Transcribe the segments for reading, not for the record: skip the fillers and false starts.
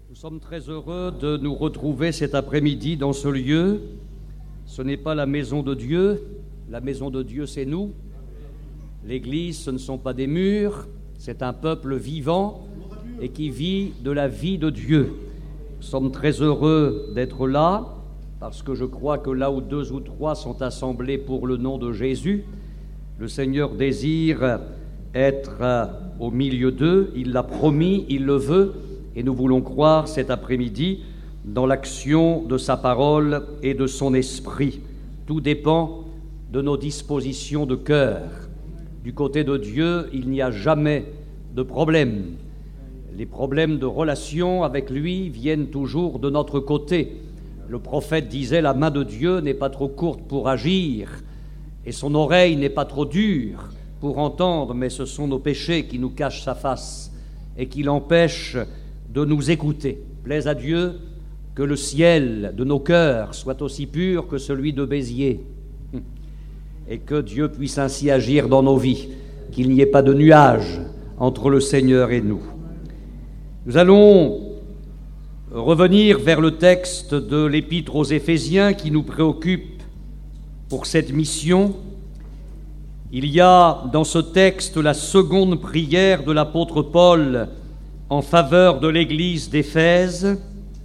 Nous sommes très heureux de nous retrouver cet après-midi dans ce lieu. Ce n'est pas la maison de Dieu c'est nous. L'Église, ce ne sont pas des murs, c'est un peuple vivant et qui vit de la vie de Dieu. Nous sommes très heureux d'être là, parce que je crois que là où 2 ou 3 sont assemblés pour le nom de Jésus, le Seigneur désire être au milieu d'eux, il l'a promis, il le veut, et nous voulons croire cet après-midi dans l'action de sa parole et de son esprit. Tout dépend de nos dispositions de cœur. Du côté de Dieu, il n'y a jamais de problème. Les problèmes de relation avec lui viennent toujours de notre côté. Le prophète disait « La main de Dieu n'est pas trop courte pour agir, et son oreille n'est pas trop dure pour entendre, mais ce sont nos péchés qui nous cachent sa face et qui l'empêchent de nous écouter. Plaise à Dieu que le ciel de nos cœurs soit aussi pur que celui de Béziers, et que Dieu puisse ainsi agir dans nos vies, qu'il n'y ait pas de nuage entre le Seigneur et nous. Nous allons revenir vers le texte de l'Épître aux Éphésiens qui nous préoccupe pour cette mission. Il y a dans ce texte la seconde prière de l'apôtre Paul en faveur de l'Église d'Éphèse.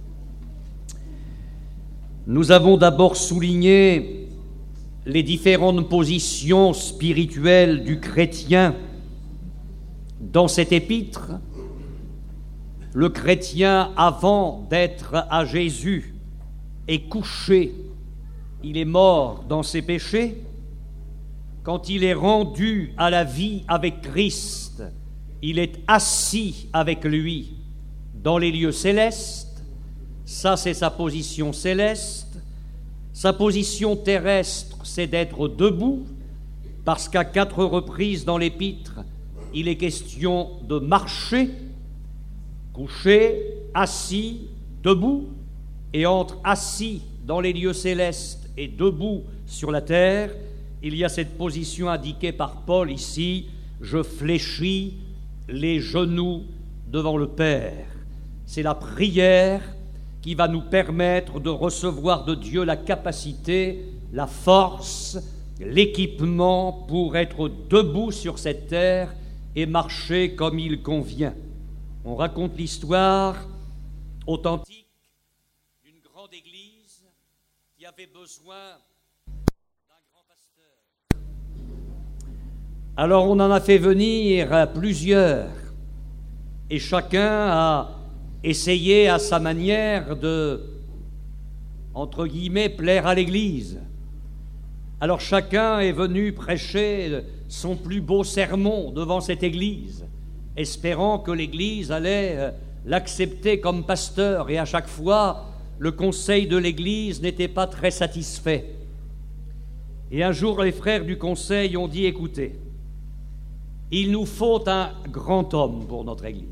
Nous avons d'abord souligné les différentes positions spirituelles du chrétien dans cette épître. Le chrétien, avant d'être à Jésus, est couché, il est mort dans ses péchés. Quand il est rendu à la vie avec Christ, il est assis avec lui dans les lieux célestes. Ça, c'est sa position céleste. Sa position terrestre, c'est d'être debout, parce qu'à 4 reprises dans l'épître, il est question de marcher, couché, assis, debout, et entre assis dans les lieux célestes et debout sur la terre, il y a cette position indiquée par Paul ici, « Je fléchis les genoux devant le Père ». C'est la prière qui va nous permettre de recevoir de Dieu la capacité, la force, l'équipement pour être debout sur cette terre et marcher comme il convient. On raconte l'histoire authentique d'une grande église qui avait besoin d'un grand pasteur. Alors on en a fait venir plusieurs, et chacun a essayé à sa manière de, entre guillemets, plaire à l'Église. Alors chacun est venu prêcher son plus beau sermon devant cette Église, espérant que l'Église allait l'accepter comme pasteur, et à chaque fois, le conseil de l'Église n'était pas très satisfait. Et un jour, les frères du conseil ont dit « Écoutez, il nous faut un grand homme pour notre Église,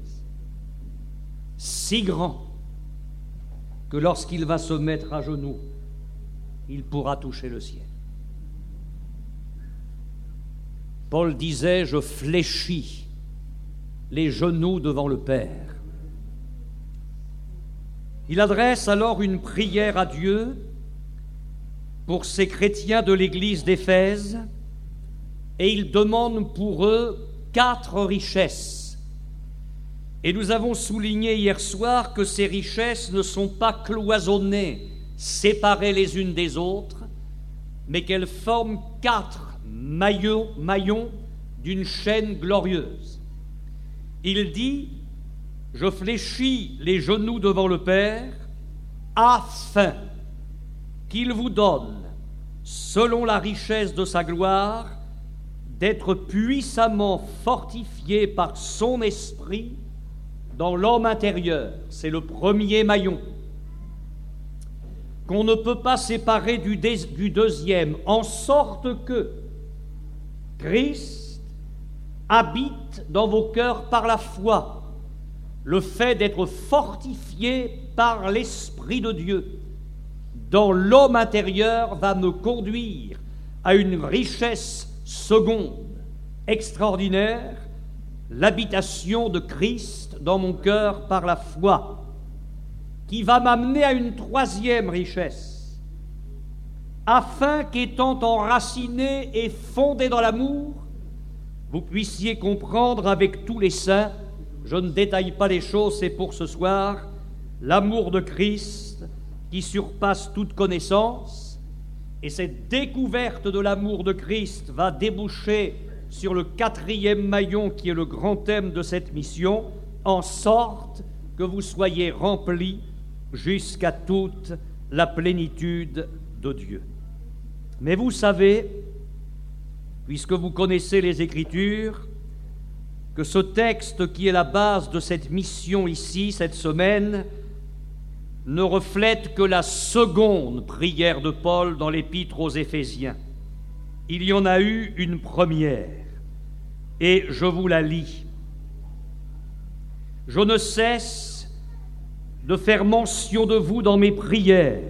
si grand que lorsqu'il va se mettre à genoux, il pourra toucher le ciel. » Paul disait « Je fléchis les genoux devant le Père ». Il adresse alors une prière à Dieu pour ces chrétiens de l'église d'Éphèse, et il demande pour eux 4 richesses. Et nous avons souligné hier soir que ces richesses ne sont pas cloisonnées, séparées les unes des autres, mais qu'elles forment 4 maillons d'une chaîne glorieuse. Il dit « Je fléchis les genoux devant le Père, afin qu'il vous donne, selon la richesse de sa gloire, d'être puissamment fortifié par son esprit dans l'homme intérieur. » C'est le premier maillon, qu'on ne peut pas séparer du deuxième, en sorte que Christ habite dans vos cœurs par la foi. Le fait d'être fortifié par l'Esprit de Dieu dans l'homme intérieur va me conduire à une richesse seconde, extraordinaire, l'habitation de Christ dans mon cœur par la foi. qui va m'amener à une troisième richesse, afin qu'étant enraciné et fondé dans l'amour, vous puissiez comprendre avec tous les saints, je ne détaille pas les choses, c'est pour ce soir, l'amour de Christ qui surpasse toute connaissance, et cette découverte de l'amour de Christ va déboucher sur le quatrième maillon qui est le grand thème de cette mission, en sorte que vous soyez remplis jusqu'à toute la plénitude de Dieu. Mais vous savez, puisque vous connaissez les Écritures, que ce texte qui est la base de cette mission ici, cette semaine, ne reflète que la seconde prière de Paul dans l'Épître aux Éphésiens. Il y en a eu une première, et je vous la lis. « Je ne cesse de faire mention de vous dans mes prières,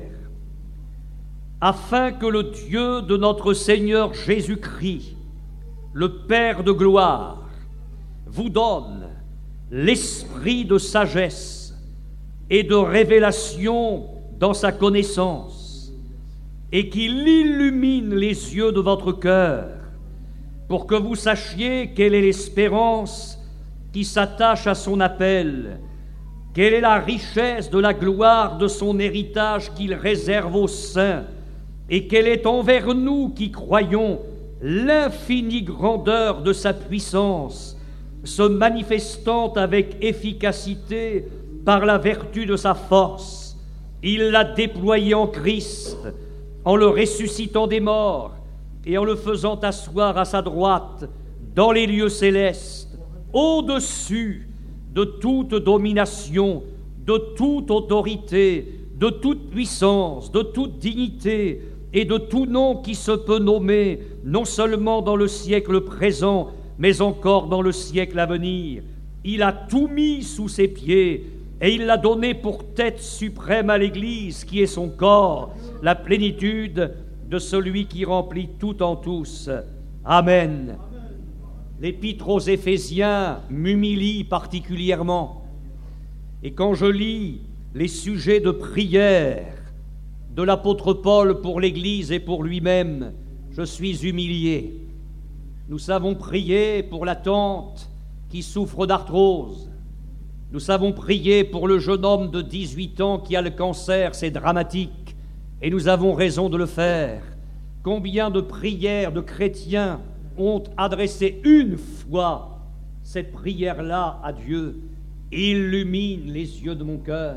afin que le Dieu de notre Seigneur Jésus-Christ, le Père de gloire, vous donne l'esprit de sagesse et de révélation dans sa connaissance, et qu'il illumine les yeux de votre cœur, pour que vous sachiez quelle est l'espérance qui s'attache à son appel, quelle est la richesse de la gloire de son héritage qu'il réserve aux saints, et quelle est envers nous qui croyons l'infinie grandeur de sa puissance, se manifestant avec efficacité par la vertu de sa force. Il l'a déployé en Christ, en le ressuscitant des morts et en le faisant asseoir à sa droite dans les lieux célestes, au-dessus de toute domination, de toute autorité, de toute puissance, de toute dignité et de tout nom qui se peut nommer, non seulement dans le siècle présent, mais encore dans le siècle à venir. Il a tout mis sous ses pieds, et il l'a donné pour tête suprême à l'Église, qui est son corps, la plénitude de celui qui remplit tout en tous. Amen. L'Épître aux Éphésiens m'humilie particulièrement, et quand je lis les sujets de prière de l'apôtre Paul pour l'Église et pour lui-même, je suis humilié. Nous savons prier pour la tante qui souffre d'arthrose. Nous savons prier pour le jeune homme de 18 ans qui a le cancer, c'est dramatique, et nous avons raison de le faire. Combien de prières de chrétiens ont adressé une fois cette prière-là à Dieu? Illumine les yeux de mon cœur.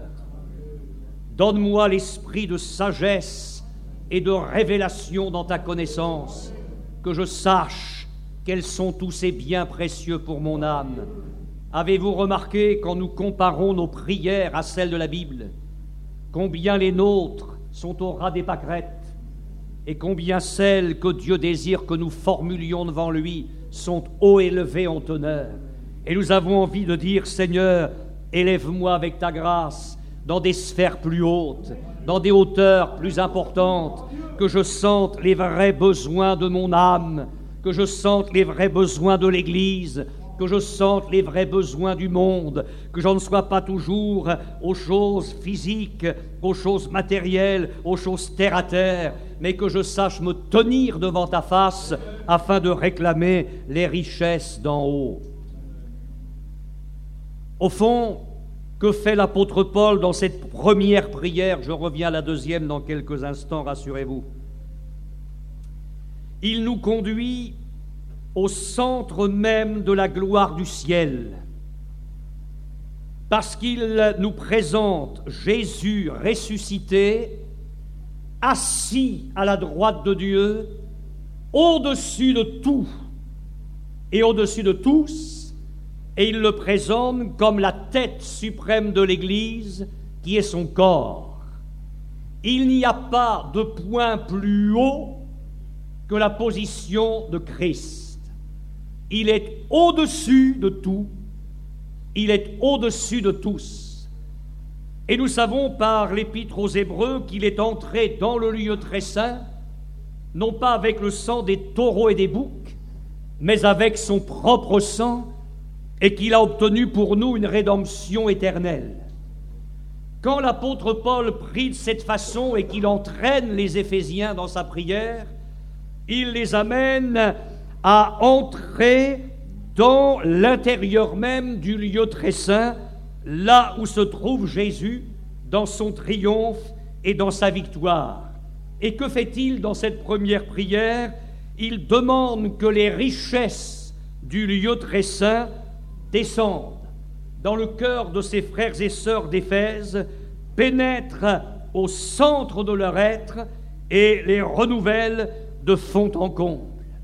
Donne-moi l'esprit de sagesse et de révélation dans ta connaissance, que je sache quels sont tous ces biens précieux pour mon âme. Avez-vous remarqué, quand nous comparons nos prières à celles de la Bible, combien les nôtres sont au ras des pâquerettes et combien celles que Dieu désire que nous formulions devant lui sont haut élevées en teneur. Et nous avons envie de dire, Seigneur, élève-moi avec ta grâce dans des sphères plus hautes, dans des hauteurs plus importantes, que je sente les vrais besoins de mon âme, que je sente les vrais besoins de l'Église, que je sente les vrais besoins du monde, que je ne sois pas toujours aux choses physiques, aux choses matérielles, aux choses terre à terre, mais que je sache me tenir devant ta face afin de réclamer les richesses d'en haut. Au fond, que fait l'apôtre Paul dans cette première prière? Je reviens à la deuxième dans quelques instants, rassurez-vous. Il nous conduit au centre même de la gloire du ciel, parce qu'il nous présente Jésus ressuscité, assis à la droite de Dieu, au-dessus de tout et au-dessus de tous, et il le présente comme la tête suprême de l'Église, qui est son corps. Il n'y a pas de point plus haut que la position de Christ. Il est au-dessus de tout, il est au-dessus de tous. Et nous savons par l'Épître aux Hébreux qu'il est entré dans le lieu très saint, non pas avec le sang des taureaux et des boucs, mais avec son propre sang, et qu'il a obtenu pour nous une rédemption éternelle. quand l'apôtre Paul prie de cette façon et qu'il entraîne les Éphésiens dans sa prière, il les amène à entrer dans l'intérieur même du lieu très saint, là où se trouve Jésus dans son triomphe et dans sa victoire. Et que fait-il dans cette première prière? Il demande que les richesses du lieu très saint descendent dans le cœur de ses frères et sœurs d'Éphèse, pénètrent au centre de leur être et les renouvellent de fond en comble.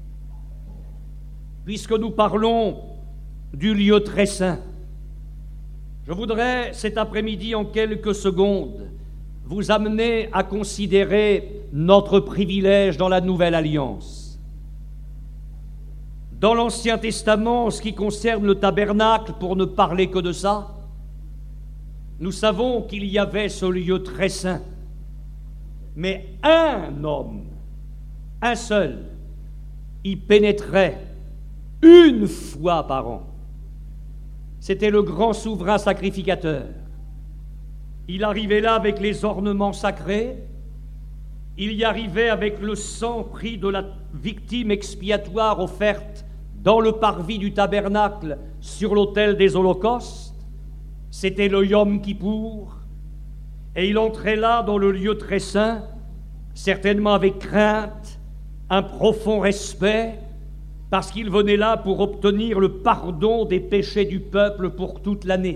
Puisque nous parlons du lieu très saint, je voudrais cet après-midi en quelques secondes vous amener à considérer notre privilège dans la Nouvelle Alliance. Dans l'Ancien Testament, en ce qui concerne le tabernacle, pour ne parler que de ça, nous savons qu'il y avait ce lieu très saint. Mais un homme, un seul, y pénétrait une fois par an. C'était le grand souverain sacrificateur. Il arrivait là avec les ornements sacrés, il y arrivait avec le sang pris de la victime expiatoire offerte dans le parvis du tabernacle sur l'autel des holocaustes. C'était le Yom Kippour, et il entrait là dans le lieu très saint, certainement avec crainte, un profond respect, parce qu'il venait là pour obtenir le pardon des péchés du peuple pour toute l'année.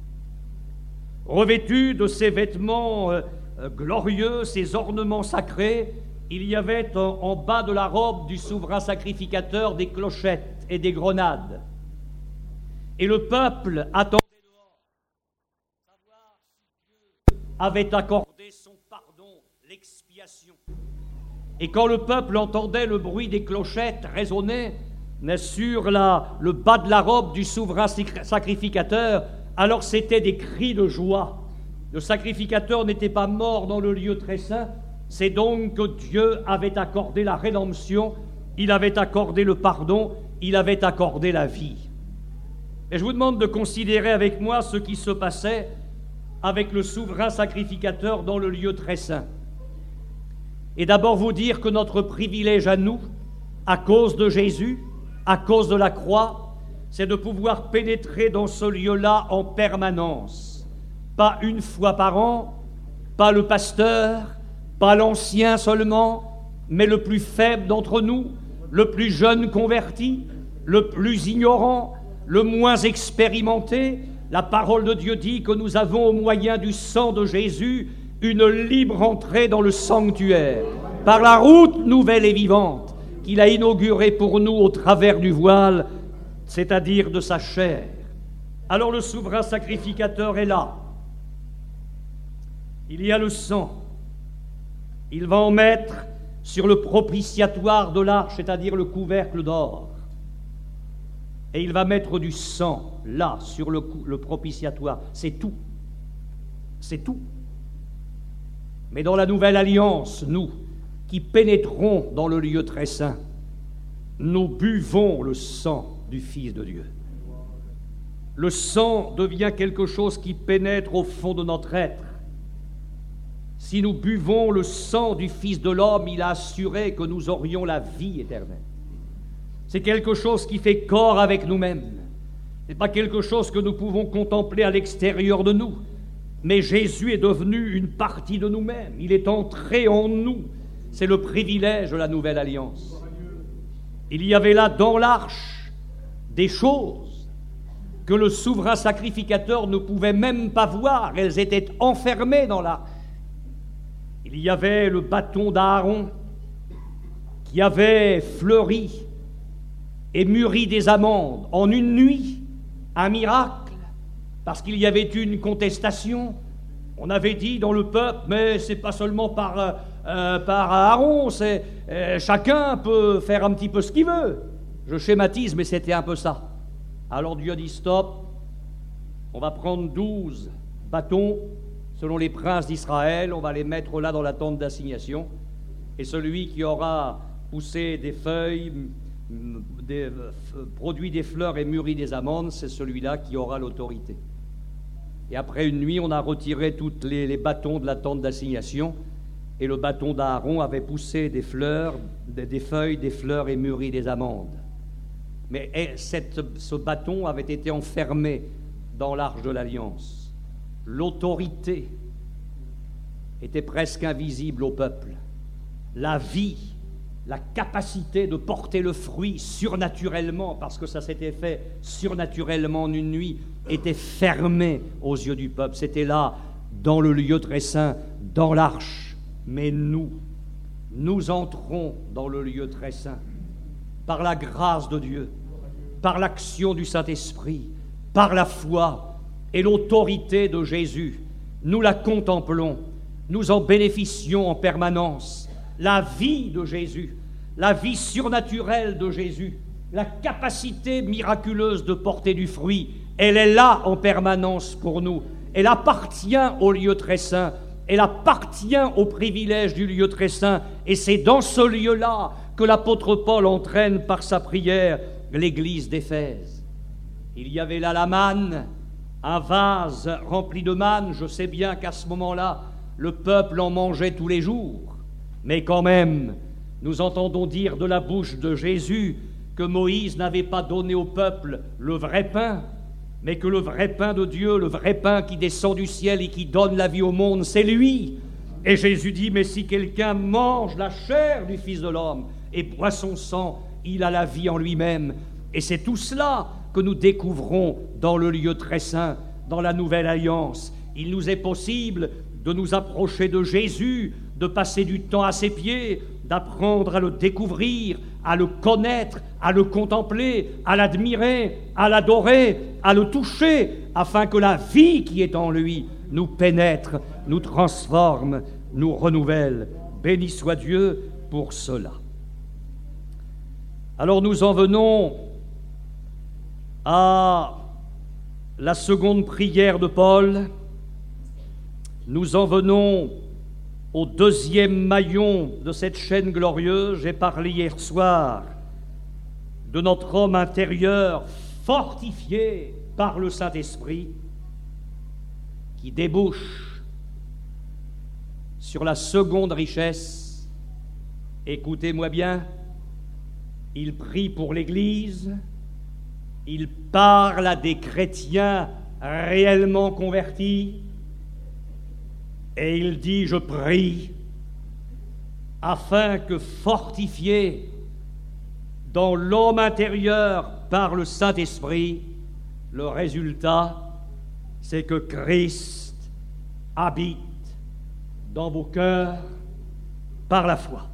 Revêtu de ses vêtements glorieux, ses ornements sacrés, il y avait en bas de la robe du souverain sacrificateur des clochettes et des grenades. Et le peuple attendait dehors, savoir si Dieu avait accordé son pardon, l'expiation. Et quand le peuple entendait le bruit des clochettes résonner sur le bas de la robe du souverain sacrificateur, alors c'était des cris de joie. Le sacrificateur n'était pas mort dans le lieu très saint, c'est donc que Dieu avait accordé la rédemption, il avait accordé le pardon, il avait accordé la vie. Et je vous demande de considérer avec moi ce qui se passait avec le souverain sacrificateur dans le lieu très saint. Et d'abord vous dire que notre privilège à nous, à cause de Jésus, à cause de la croix, c'est de pouvoir pénétrer dans ce lieu-là en permanence. Pas une fois par an, pas le pasteur, pas l'ancien seulement, mais le plus faible d'entre nous, le plus jeune converti, le plus ignorant, le moins expérimenté. La parole de Dieu dit que nous avons au moyen du sang de Jésus une libre entrée dans le sanctuaire, par la route nouvelle et vivante qu'il a inaugurée pour nous au travers du voile, c'est-à-dire de sa chair. Alors le souverain sacrificateur est là. Il y a le sang. Il va en mettre sur le propitiatoire de l'arche, c'est-à-dire le couvercle d'or. Et il va mettre du sang, là, sur le propitiatoire. C'est tout. C'est tout. Mais dans la nouvelle alliance, nous, qui pénétrons dans le lieu très saint, nous buvons le sang du Fils de Dieu. Le sang devient quelque chose qui pénètre au fond de notre être. Si nous buvons le sang du Fils de l'homme, il a assuré que nous aurions la vie éternelle. C'est quelque chose qui fait corps avec nous-mêmes. Ce n'est pas quelque chose que nous pouvons contempler à l'extérieur de nous. Mais Jésus est devenu une partie de nous-mêmes. Il est entré en nous. C'est le privilège de la nouvelle alliance. Il y avait là dans l'arche des choses que le souverain sacrificateur ne pouvait même pas voir. Elles étaient enfermées dans l'arche. Il y avait le bâton d'Aaron qui avait fleuri et mûri des amandes en une nuit, un miracle, parce qu'il y avait une contestation. On avait dit dans le peuple, mais c'est pas seulement par Aaron, chacun peut faire un petit peu ce qu'il veut. Je schématise, mais c'était un peu ça. Alors Dieu dit stop, on va prendre 12 bâtons selon les princes d'Israël, on va les mettre là dans la tente d'assignation, et celui qui aura poussé des feuilles, produit des fleurs et mûri des amandes, c'est celui-là qui aura l'autorité. Et après une nuit, on a retiré tous les bâtons de la tente d'assignation, et le bâton d'Aaron avait poussé des fleurs, des feuilles, des fleurs et mûri des amandes. Mais ce bâton avait été enfermé dans l'arche de l'Alliance. L'autorité était presque invisible au peuple. La vie, la capacité de porter le fruit surnaturellement, parce que ça s'était fait surnaturellement en une nuit, était fermée aux yeux du peuple. C'était là, dans le lieu très saint, dans l'arche. Mais nous entrons dans le lieu très saint, par la grâce de Dieu, par l'action du Saint-Esprit, par la foi et l'autorité de Jésus. Nous la contemplons, nous en bénéficions en permanence. La vie de Jésus, la vie surnaturelle de Jésus, la capacité miraculeuse de porter du fruit, elle est là en permanence pour nous. Elle appartient au lieu très saint, elle appartient au privilège du lieu très saint, et c'est dans ce lieu-là que l'apôtre Paul entraîne par sa prière l'église d'Éphèse. Il y avait là la manne, un vase rempli de manne. Je sais bien qu'à ce moment-là, le peuple en mangeait tous les jours, mais quand même, nous entendons dire de la bouche de Jésus que Moïse n'avait pas donné au peuple le vrai pain, mais que le vrai pain de Dieu, le vrai pain qui descend du ciel et qui donne la vie au monde, c'est lui. Et Jésus dit, mais si quelqu'un mange la chair du Fils de l'homme et boit son sang, il a la vie en lui-même. Et c'est tout cela que nous découvrons dans le lieu très saint, dans la nouvelle alliance. Il nous est possible de nous approcher de Jésus, de passer du temps à ses pieds, d'apprendre à le découvrir, à le connaître, à le contempler, à l'admirer, à l'adorer, à le toucher, afin que la vie qui est en lui nous pénètre, nous transforme, nous renouvelle. Béni soit Dieu pour cela. Alors nous en venons à la seconde prière de Paul. Nous en venons au deuxième maillon de cette chaîne glorieuse. J'ai parlé hier soir de notre homme intérieur fortifié par le Saint-Esprit qui débouche sur la seconde richesse. Écoutez-moi bien, il prie pour l'Église, il parle à des chrétiens réellement convertis, et il dit, je prie, afin que fortifié dans l'homme intérieur par le Saint-Esprit, le résultat, c'est que Christ habite dans vos cœurs par la foi.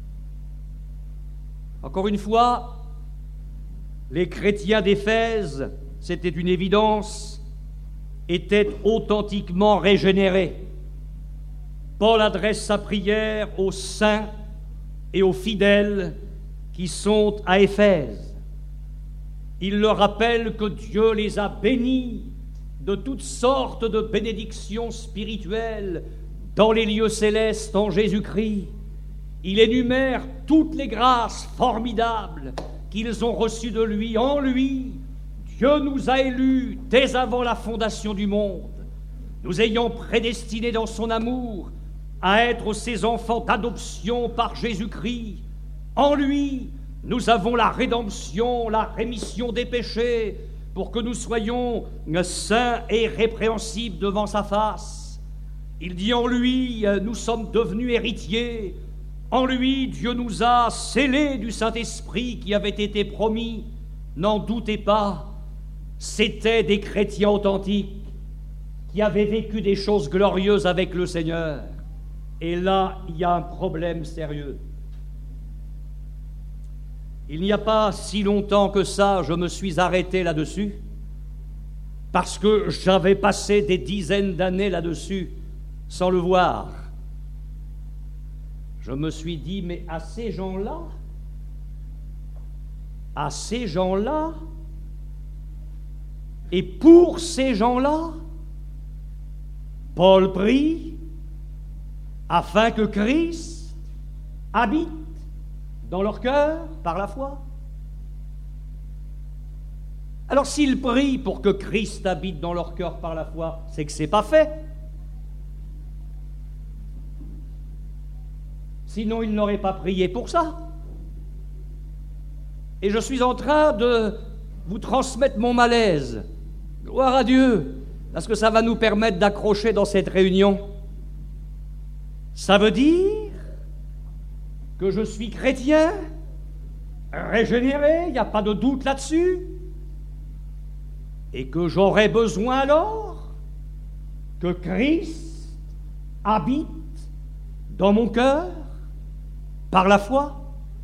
Encore une fois, les chrétiens d'Éphèse, c'était une évidence, étaient authentiquement régénérés. Paul adresse sa prière aux saints et aux fidèles qui sont à Éphèse. Il leur rappelle que Dieu les a bénis de toutes sortes de bénédictions spirituelles dans les lieux célestes en Jésus-Christ. Il énumère toutes les grâces formidables qu'ils ont reçues de lui. En lui, Dieu nous a élus dès avant la fondation du monde, nous ayant prédestinés dans son amour à être ses enfants d'adoption par Jésus-Christ. En lui, nous avons la rédemption, la rémission des péchés, pour que nous soyons saints et répréhensibles devant sa face. Il dit en lui, nous sommes devenus héritiers. En lui, Dieu nous a scellés du Saint-Esprit qui avait été promis. N'en doutez pas, c'étaient des chrétiens authentiques qui avaient vécu des choses glorieuses avec le Seigneur. Et là, il y a un problème sérieux. Il n'y a pas si longtemps que ça, je me suis arrêté là-dessus, parce que j'avais passé des dizaines d'années là-dessus, sans le voir. Je me suis dit, mais à ces gens-là, et pour ces gens-là, Paul prie afin que Christ habite dans leur cœur par la foi. Alors s'ils prient pour que Christ habite dans leur cœur par la foi, c'est que c'est pas fait. Sinon, ils n'auraient pas prié pour ça. Et je suis en train de vous transmettre mon malaise. Gloire à Dieu, parce que ça va nous permettre d'accrocher dans cette réunion. Ça veut dire que je suis chrétien, régénéré, il n'y a pas de doute là-dessus, et que j'aurais besoin alors que Christ habite dans mon cœur par la foi,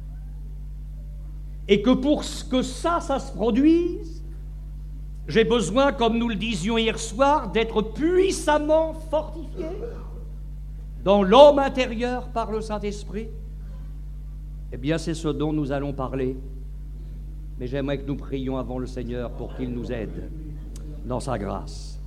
et que pour que ça se produise, j'ai besoin, comme nous le disions hier soir, d'être puissamment fortifié dans l'homme intérieur par le Saint-Esprit. Eh bien, c'est ce dont nous allons parler. Mais j'aimerais que nous prions avant le Seigneur pour qu'il nous aide dans sa grâce.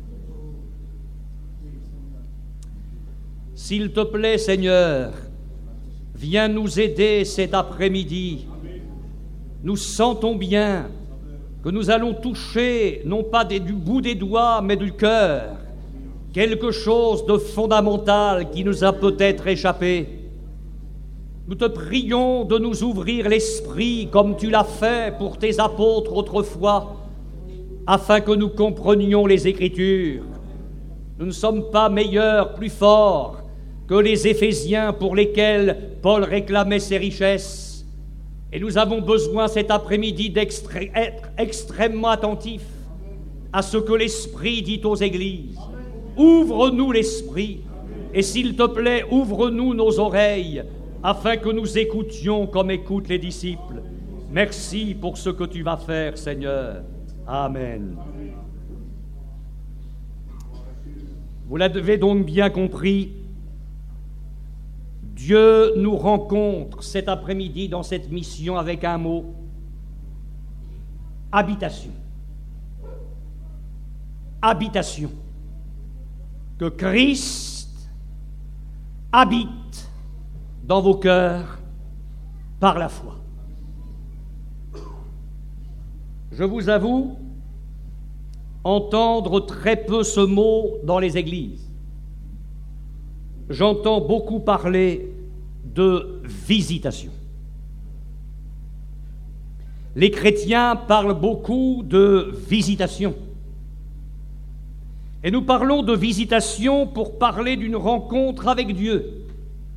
S'il te plaît, Seigneur, viens nous aider cet après-midi. Nous sentons bien que nous allons toucher, non pas du bout des doigts, mais du cœur, quelque chose de fondamental qui nous a peut-être échappé. Nous te prions de nous ouvrir l'esprit comme tu l'as fait pour tes apôtres autrefois, afin que nous comprenions les Écritures. Nous ne sommes pas meilleurs, plus forts que les Éphésiens pour lesquels Paul réclamait ses richesses. Et nous avons besoin cet après-midi d'être extrêmement attentifs à ce que l'Esprit dit aux églises. Ouvre-nous l'Esprit, et s'il te plaît, ouvre-nous nos oreilles, afin que nous écoutions comme écoutent les disciples. Merci pour ce que tu vas faire, Seigneur. Amen. Vous l'avez donc bien compris, Dieu nous rencontre cet après-midi dans cette mission avec un mot: habitation. Habitation. Que Christ habite dans vos cœurs par la foi. Je vous avoue entendre très peu ce mot dans les églises. J'entends beaucoup parler de visitation. Les chrétiens parlent beaucoup de visitation. Et nous parlons de visitation pour parler d'une rencontre avec Dieu,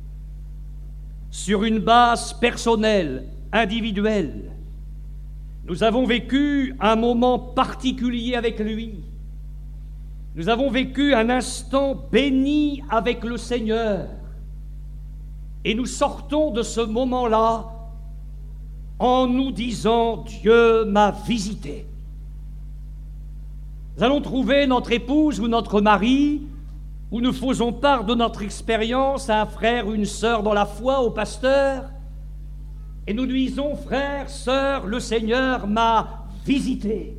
sur une base personnelle, individuelle. Nous avons vécu un moment particulier avec lui. Nous avons vécu un instant béni avec le Seigneur. Et nous sortons de ce moment-là en nous disant: Dieu m'a visité. Nous allons trouver notre épouse ou notre mari, où nous faisons part de notre expérience à un frère ou une sœur dans la foi, au pasteur, et nous lui disons: frère, sœur, le Seigneur m'a visité.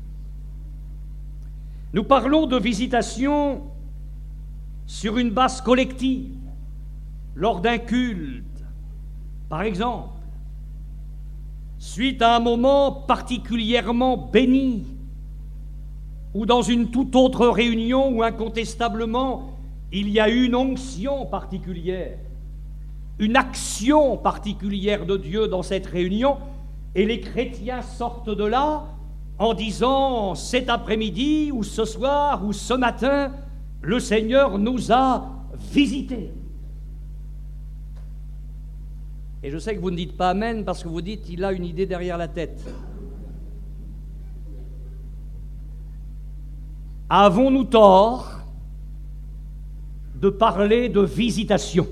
Nous parlons de visitation sur une base collective, lors d'un culte, par exemple, suite à un moment particulièrement béni, ou dans une toute autre réunion où incontestablement il y a une onction particulière, une action particulière de Dieu dans cette réunion, et les chrétiens sortent de là en disant: cet après-midi ou ce soir ou ce matin, le Seigneur nous a visités. Et je sais que vous ne dites pas amen parce que vous dites: il a une idée derrière la tête. Avons-nous tort de parler de visitation?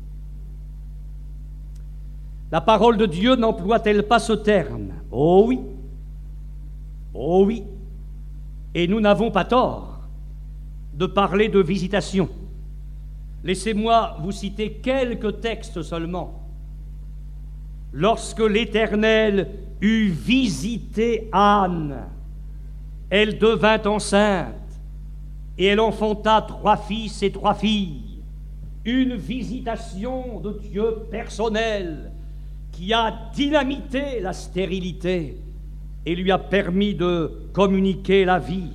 La parole de Dieu n'emploie-t-elle pas ce terme? Oh oui. Oh oui. Et nous n'avons pas tort de parler de visitation. Laissez-moi vous citer quelques textes seulement. Lorsque l'Éternel eut visité Anne, elle devint enceinte, et elle enfanta 3 fils et 3 filles. Une visitation de Dieu personnelle qui a dynamité la stérilité et lui a permis de communiquer la vie.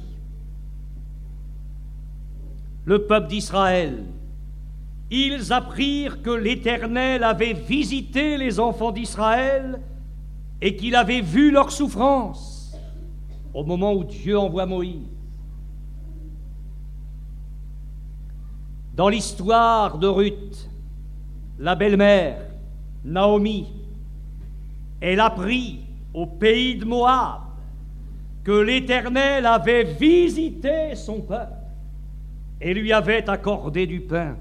Le peuple d'Israël, ils apprirent que l'Éternel avait visité les enfants d'Israël et qu'il avait vu leurs souffrances au moment où Dieu envoie Moïse. Dans l'histoire de Ruth, la belle-mère, Naomi, elle apprit au pays de Moab que l'Éternel avait visité son peuple et lui avait accordé du pain.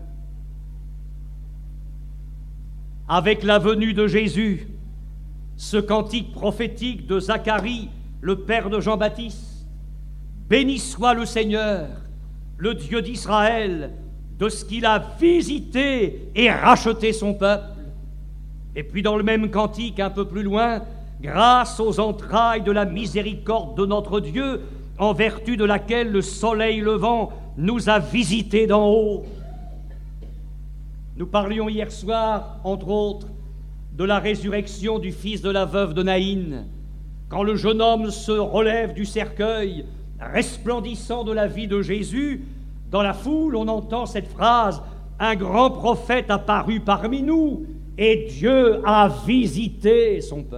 Avec la venue de Jésus, ce cantique prophétique de Zacharie, le père de Jean-Baptiste, « Béni soit le Seigneur, le Dieu d'Israël, de ce qu'il a visité et racheté son peuple. » Et puis dans le même cantique, un peu plus loin, « Grâce aux entrailles de la miséricorde de notre Dieu, en vertu de laquelle le soleil levant nous a visités d'en haut. » Nous parlions hier soir, entre autres, de la résurrection du fils de la veuve de Naïn, quand le jeune homme se relève du cercueil, resplendissant de la vie de Jésus. Dans la foule, on entend cette phrase « Un grand prophète apparut parmi nous, et Dieu a visité son peuple. »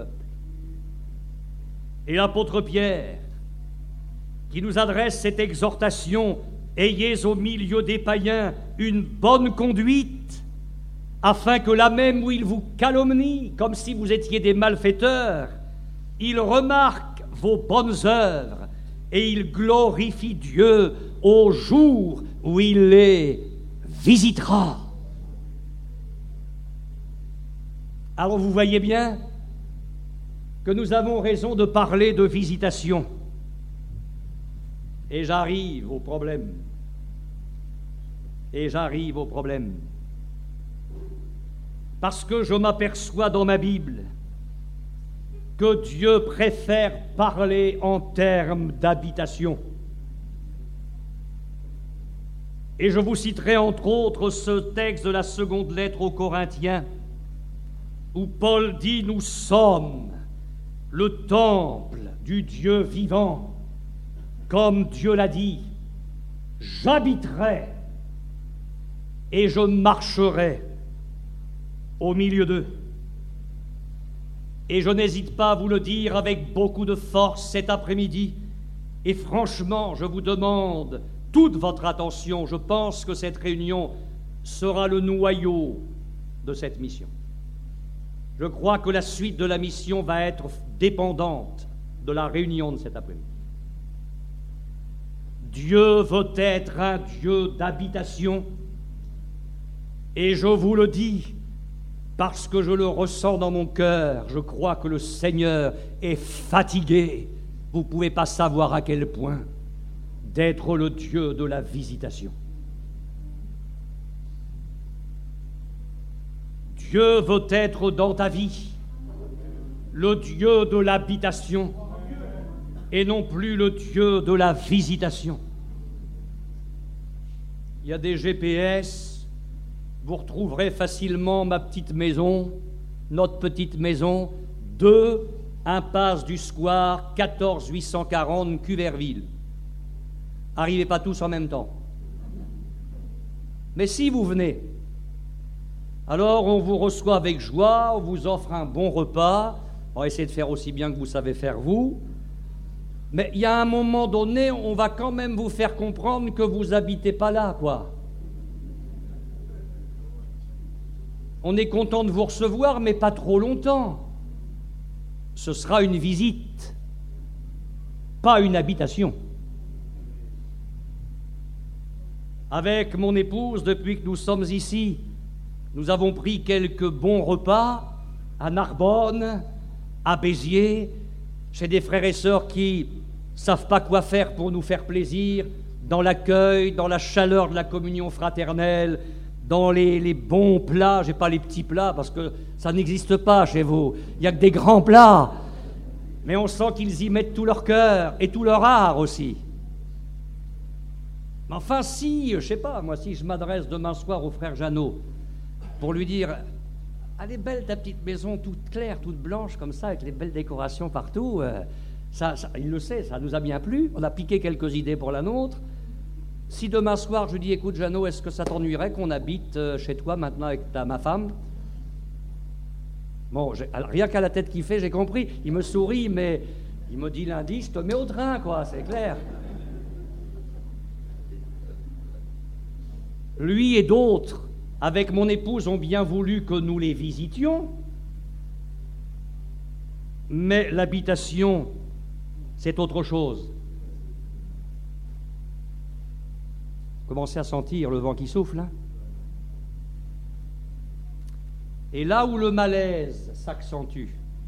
Et l'apôtre Pierre, qui nous adresse cette exhortation « Ayez au milieu des païens une bonne conduite, afin que là même où ils vous calomnient, comme si vous étiez des malfaiteurs, ils remarquent vos bonnes œuvres et ils glorifient Dieu au jour où il les visitera. » Alors vous voyez bien que nous avons raison de parler de visitation. Et j'arrive au problème. Parce que je m'aperçois dans ma Bible que Dieu préfère parler en termes d'habitation. Et je vous citerai entre autres ce texte de la seconde lettre aux Corinthiens, où Paul dit « Nous sommes le temple du Dieu vivant, comme Dieu l'a dit, j'habiterai et je marcherai au milieu d'eux. » Et je n'hésite pas à vous le dire avec beaucoup de force cet après-midi, et franchement, je vous demande toute votre attention. Je pense que cette réunion sera le noyau de cette mission. Je crois que la suite de la mission va être dépendante de la réunion de cet après-midi. Dieu veut être un Dieu d'habitation, et je vous le dis parce que je le ressens dans mon cœur. Je crois que le Seigneur est fatigué, vous ne pouvez pas savoir à quel point, d'être le Dieu de la visitation. Dieu veut être dans ta vie le Dieu de l'habitation et non plus le Dieu de la visitation. Il y a des GPS, vous retrouverez facilement ma petite maison, notre petite maison, 2 impasse du Square, 14 840 Cuverville. Arrivez pas tous en même temps. Mais si vous venez, alors on vous reçoit avec joie, on vous offre un bon repas, on va essayer de faire aussi bien que vous savez faire vous, mais il y a un moment donné, on va quand même vous faire comprendre que vous n'habitez pas là, quoi. On est content de vous recevoir, mais pas trop longtemps. Ce sera une visite, pas une habitation. Avec mon épouse, depuis que nous sommes ici, nous avons pris quelques bons repas à Narbonne, à Béziers, chez des frères et sœurs qui ne savent pas quoi faire pour nous faire plaisir, dans l'accueil, dans la chaleur de la communion fraternelle, dans les bons plats. Je n'ai pas les petits plats parce que ça n'existe pas chez vous. Il n'y a que des grands plats. Mais on sent qu'ils y mettent tout leur cœur et tout leur art aussi. Mais enfin, si, je ne sais pas, moi, si je m'adresse demain soir au frère Jeannot pour lui dire « Elle est belle ta petite maison, toute claire, toute blanche comme ça, avec les belles décorations partout. Il le sait, ça nous a bien plu. On a piqué quelques idées pour la nôtre. Si demain soir, je lui dis, écoute, Jeannot, est-ce que ça t'ennuierait qu'on habite chez toi maintenant avec ma femme? Bon, alors, rien qu'à la tête qu'il fait, j'ai compris. Il me sourit, mais il me dit lundi, je te mets au train, quoi, c'est clair. Lui et d'autres, avec mon épouse, ont bien voulu que nous les visitions, mais l'habitation, c'est autre chose. Commencez à sentir le vent qui souffle, hein? Et là où le malaise s'accentue,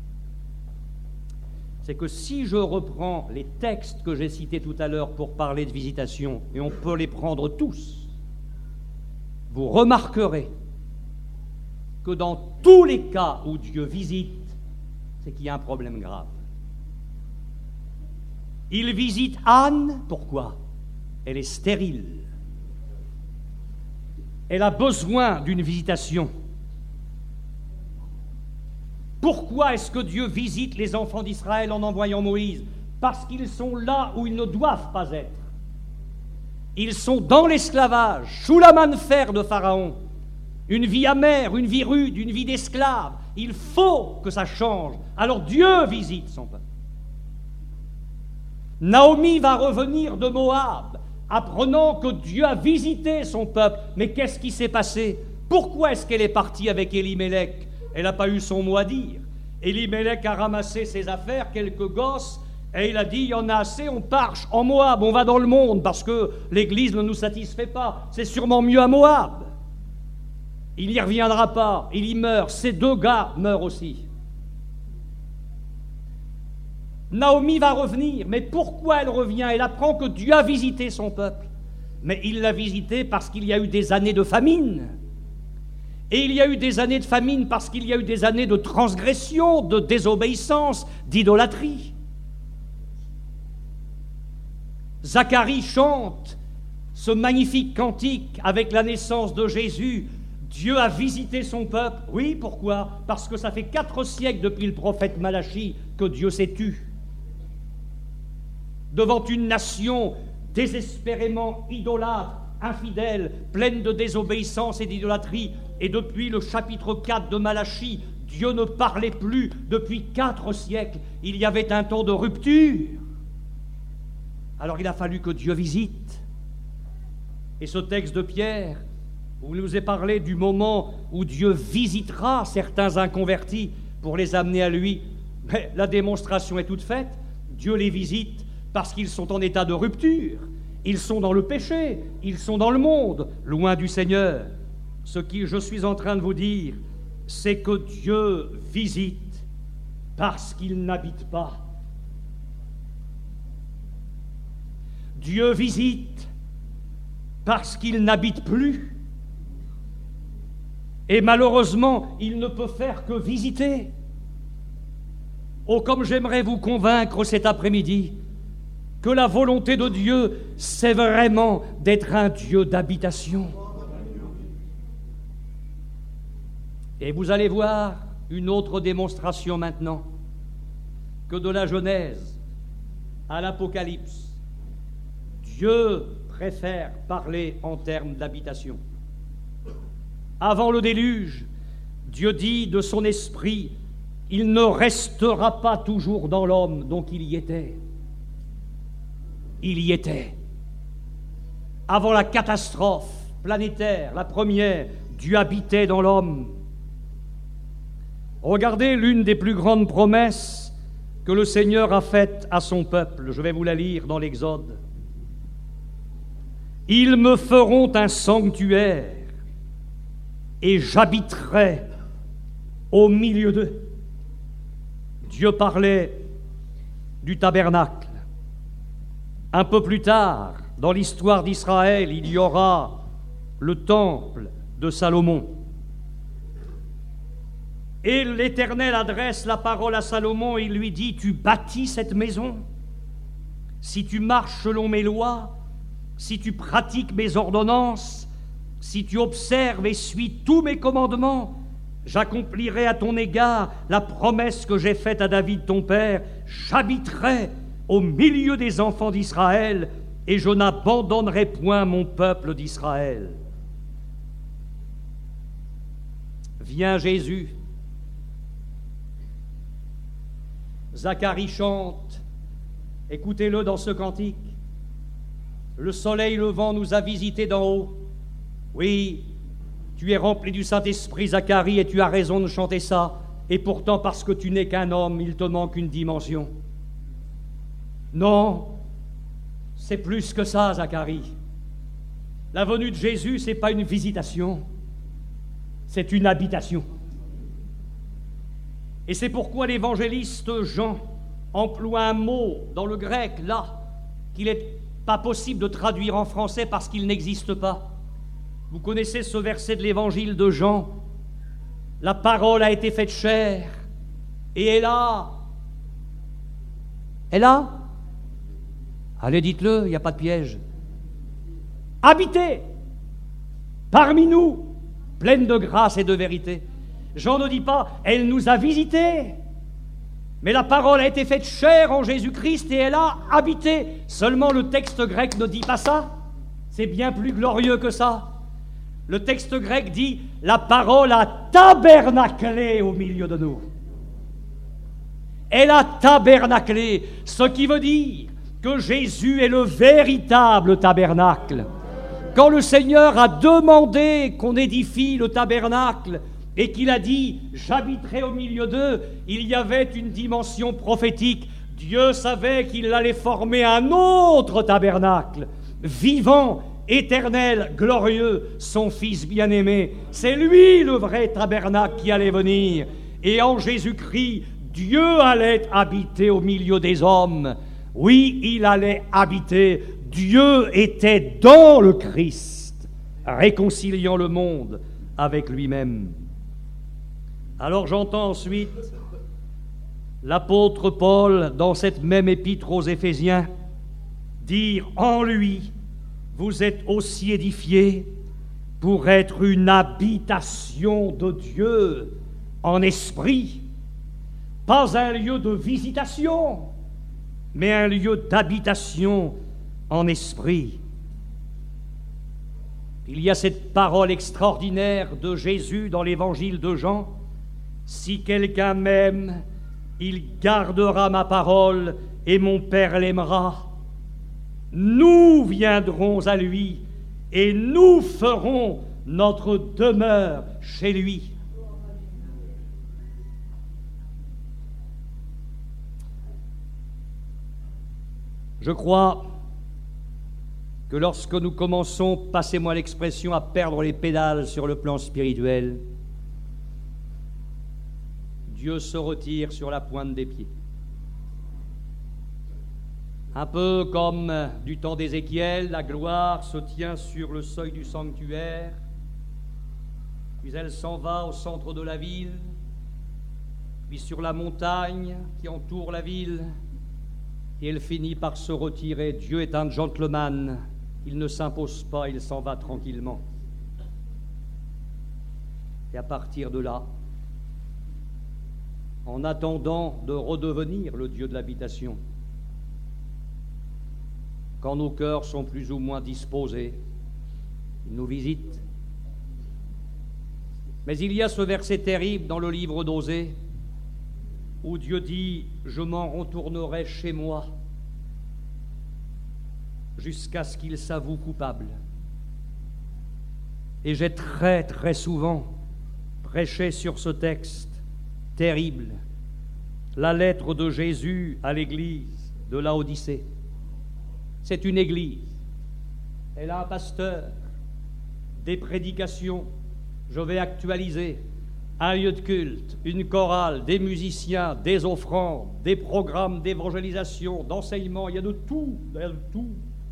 c'est que si je reprends les textes que j'ai cités tout à l'heure pour parler de visitation, et on peut les prendre tous, vous remarquerez que dans tous les cas où Dieu visite, c'est qu'il y a un problème grave. Il visite Anne, pourquoi? Elle est stérile. Elle a besoin d'une visitation. Pourquoi est-ce que Dieu visite les enfants d'Israël en envoyant Moïse? Parce qu'ils sont là où ils ne doivent pas être. Ils sont dans l'esclavage, sous la main de fer de Pharaon. Une vie amère, une vie rude, une vie d'esclave. Il faut que ça change. Alors Dieu visite son peuple. Naomi va revenir de Moab, apprenant que Dieu a visité son peuple. Mais qu'est-ce qui s'est passé? Pourquoi est-ce qu'elle est partie avec Élimélec? Elle n'a pas eu son mot à dire. Élimélec a ramassé ses affaires, quelques gosses, et il a dit, il y en a assez, on part en Moab, on va dans le monde, parce que l'Église ne nous satisfait pas. C'est sûrement mieux à Moab. Il n'y reviendra pas, il y meurt. Ces deux gars meurent aussi. Naomi va revenir, mais pourquoi elle revient? Elle apprend que Dieu a visité son peuple. Mais il l'a visité parce qu'il y a eu des années de famine. Et il y a eu des années de famine parce qu'il y a eu des années de transgression, de désobéissance, d'idolâtrie. Zacharie chante ce magnifique cantique avec la naissance de Jésus. Dieu a visité son peuple. Oui, pourquoi? Parce que ça fait 4 siècles depuis le prophète Malachie que Dieu s'est tu. Devant une nation désespérément idolâtre, infidèle, pleine de désobéissance et d'idolâtrie. Et depuis le chapitre 4 de Malachie, Dieu ne parlait plus depuis 4 siècles. Il y avait un temps de rupture. Alors il a fallu que Dieu visite. Et ce texte de Pierre, où il nous est parlé du moment où Dieu visitera certains inconvertis pour les amener à lui, mais la démonstration est toute faite. Dieu les visite parce qu'ils sont en état de rupture. Ils sont dans le péché, ils sont dans le monde, loin du Seigneur. Ce que je suis en train de vous dire, c'est que Dieu visite parce qu'il n'habite pas. Dieu visite parce qu'il n'habite plus. Et malheureusement, il ne peut faire que visiter. Oh, comme j'aimerais vous convaincre cet après-midi que la volonté de Dieu, c'est vraiment d'être un Dieu d'habitation. Et vous allez voir une autre démonstration maintenant, que de la Genèse à l'Apocalypse, Dieu préfère parler en termes d'habitation. Avant le déluge, Dieu dit de son esprit, il ne restera pas toujours dans l'homme, donc il y était. Il y était. Avant la catastrophe planétaire, la première, Dieu habitait dans l'homme. Regardez l'une des plus grandes promesses que le Seigneur a faites à son peuple. Je vais vous la lire dans l'Exode. « Ils me feront un sanctuaire et j'habiterai au milieu d'eux. » Dieu parlait du tabernacle. Un peu plus tard, dans l'histoire d'Israël, il y aura le temple de Salomon. Et l'Éternel adresse la parole à Salomon et il lui dit, « Tu bâtis cette maison, si tu marches selon mes lois, si tu pratiques mes ordonnances, si tu observes et suis tous mes commandements, J'accomplirai à ton égard la promesse que j'ai faite à David ton père. J'habiterai au milieu des enfants d'Israël et je n'abandonnerai point mon peuple d'Israël. Vient Jésus. Zacharie chante, écoutez-le dans ce cantique. Le soleil levant nous a visités d'en haut. Oui, tu es rempli du Saint-Esprit, Zacharie, et tu as raison de chanter ça. Et pourtant, parce que tu n'es qu'un homme, il te manque une dimension. Non, c'est plus que ça, Zacharie. La venue de Jésus, ce n'est pas une visitation, c'est une habitation. Et c'est pourquoi l'évangéliste Jean emploie un mot dans le grec, là, qu'il n'est pas possible de traduire en français parce qu'il n'existe pas. Vous connaissez ce verset de l'évangile de Jean. La parole a été faite chair, et est là. Elle là? Allez, dites-le, il n'y a pas de piège. Habitez parmi nous, pleine de grâce et de vérité. Jean ne dit pas, elle nous a visités, mais la parole a été faite chair en Jésus-Christ et elle a habité. Seulement le texte grec ne dit pas ça. C'est bien plus glorieux que ça. Le texte grec dit, la parole a tabernaclé au milieu de nous. Elle a tabernaclé, ce qui veut dire que Jésus est le véritable tabernacle. Quand le Seigneur a demandé qu'on édifie le tabernacle et qu'il a dit « j'habiterai au milieu d'eux », il y avait une dimension prophétique. Dieu savait qu'il allait former un autre tabernacle, vivant, éternel, glorieux, son Fils bien-aimé. C'est lui le vrai tabernacle qui allait venir. Et en Jésus-Christ, Dieu allait habiter au milieu des hommes. Oui, il allait habiter. Dieu était dans le Christ, réconciliant le monde avec lui-même. Alors j'entends ensuite l'apôtre Paul, dans cette même épître aux Éphésiens, dire « En lui, vous êtes aussi édifiés pour être une habitation de Dieu en esprit, pas un lieu de visitation, mais un lieu d'habitation en esprit. » Il y a cette parole extraordinaire de Jésus dans l'évangile de Jean. « Si quelqu'un m'aime, il gardera ma parole et mon Père l'aimera. Nous viendrons à lui et nous ferons notre demeure chez lui. » Je crois que lorsque nous commençons, passez-moi l'expression, à perdre les pédales sur le plan spirituel, Dieu se retire sur la pointe des pieds. Un peu comme du temps d'Ézéchiel, la gloire se tient sur le seuil du sanctuaire, puis elle s'en va au centre de la ville, puis sur la montagne qui entoure la ville, et elle finit par se retirer. Dieu est un gentleman, il ne s'impose pas, il s'en va tranquillement. Et à partir de là, en attendant de redevenir le Dieu de l'habitation, quand nos cœurs sont plus ou moins disposés, il nous visite. Mais il y a ce verset terrible dans le livre d'Osée, où Dieu dit « Je m'en retournerai chez moi jusqu'à ce qu'il s'avoue coupable. » Et j'ai très très souvent prêché sur ce texte terrible, la lettre de Jésus à l'église de Laodicée. C'est une église, elle a un pasteur, des prédications, je vais actualiser, un lieu de culte, une chorale, des musiciens, des offrandes, des programmes d'évangélisation, d'enseignement, il y a de tout, il y a de tout.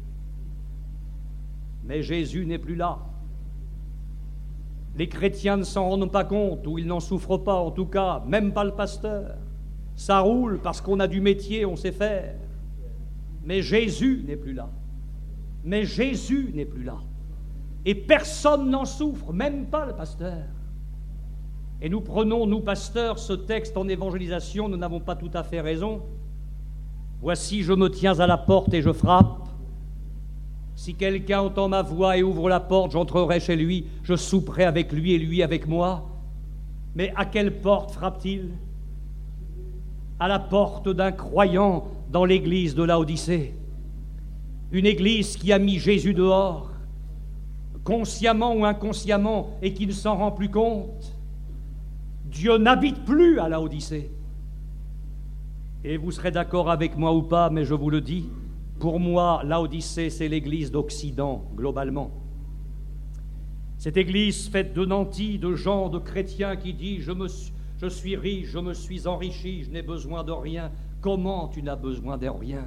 Mais Jésus n'est plus là. Les chrétiens ne s'en rendent pas compte, ou ils n'en souffrent pas, en tout cas, même pas le pasteur. Ça roule parce qu'on a du métier, on sait faire. Mais Jésus n'est plus là. Mais Jésus n'est plus là. Et personne n'en souffre, même pas le pasteur. Et nous prenons, nous pasteurs, ce texte en évangélisation, nous n'avons pas tout à fait raison. Voici, je me tiens à la porte et je frappe. Si quelqu'un entend ma voix et ouvre la porte, j'entrerai chez lui, je souperai avec lui et lui avec moi. Mais à quelle porte frappe-t-il? À la porte d'un croyant dans l'église de Laodicée. Une église qui a mis Jésus dehors, consciemment ou inconsciemment, et qui ne s'en rend plus compte. Dieu n'habite plus à Laodicée. Et vous serez d'accord avec moi ou pas, mais je vous le dis, pour moi, Laodicée, c'est l'église d'Occident, globalement. Cette église faite de nantis, de gens, de chrétiens qui disent « Je suis riche, je me suis enrichi, je n'ai besoin de rien. » Comment tu n'as besoin de rien?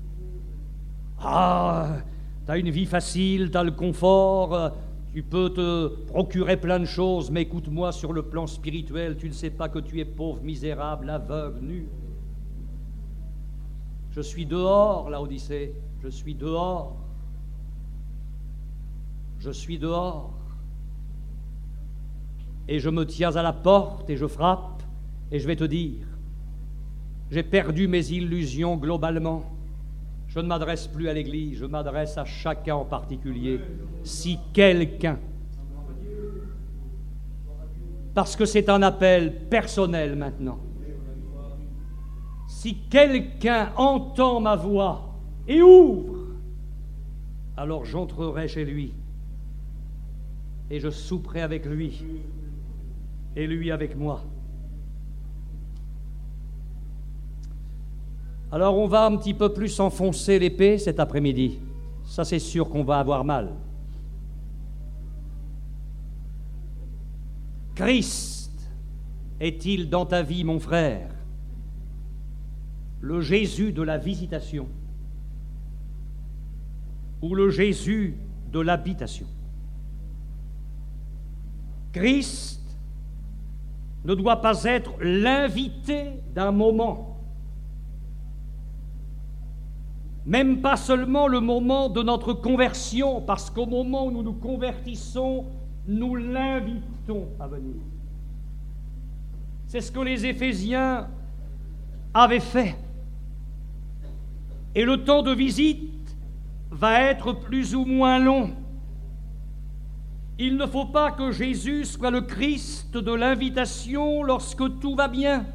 Ah, t'as une vie facile, t'as le confort, tu peux te procurer plein de choses, mais écoute-moi, sur le plan spirituel, tu ne sais pas que tu es pauvre, misérable, aveugle, nu. Je suis dehors, Laodicée, je suis dehors. Je suis dehors. Et je me tiens à la porte et je frappe, et je vais te dire, j'ai perdu mes illusions globalement. Je ne m'adresse plus à l'Église, je m'adresse à chacun en particulier. Si quelqu'un, parce que c'est un appel personnel maintenant, si quelqu'un entend ma voix et ouvre, alors j'entrerai chez lui et je souperai avec lui et lui avec moi. Alors on va un petit peu plus enfoncer l'épée cet après-midi. Ça, c'est sûr qu'on va avoir mal. Christ est-il dans ta vie, mon frère, le Jésus de la visitation ou le Jésus de l'habitation? Christ ne doit pas être l'invité d'un moment, même pas seulement le moment de notre conversion, parce qu'au moment où nous nous convertissons, nous l'invitons à venir. C'est ce que les Éphésiens avaient fait. Et le temps de visite va être plus ou moins long. Il ne faut pas que Jésus soit le Christ de l'invitation lorsque tout va bien,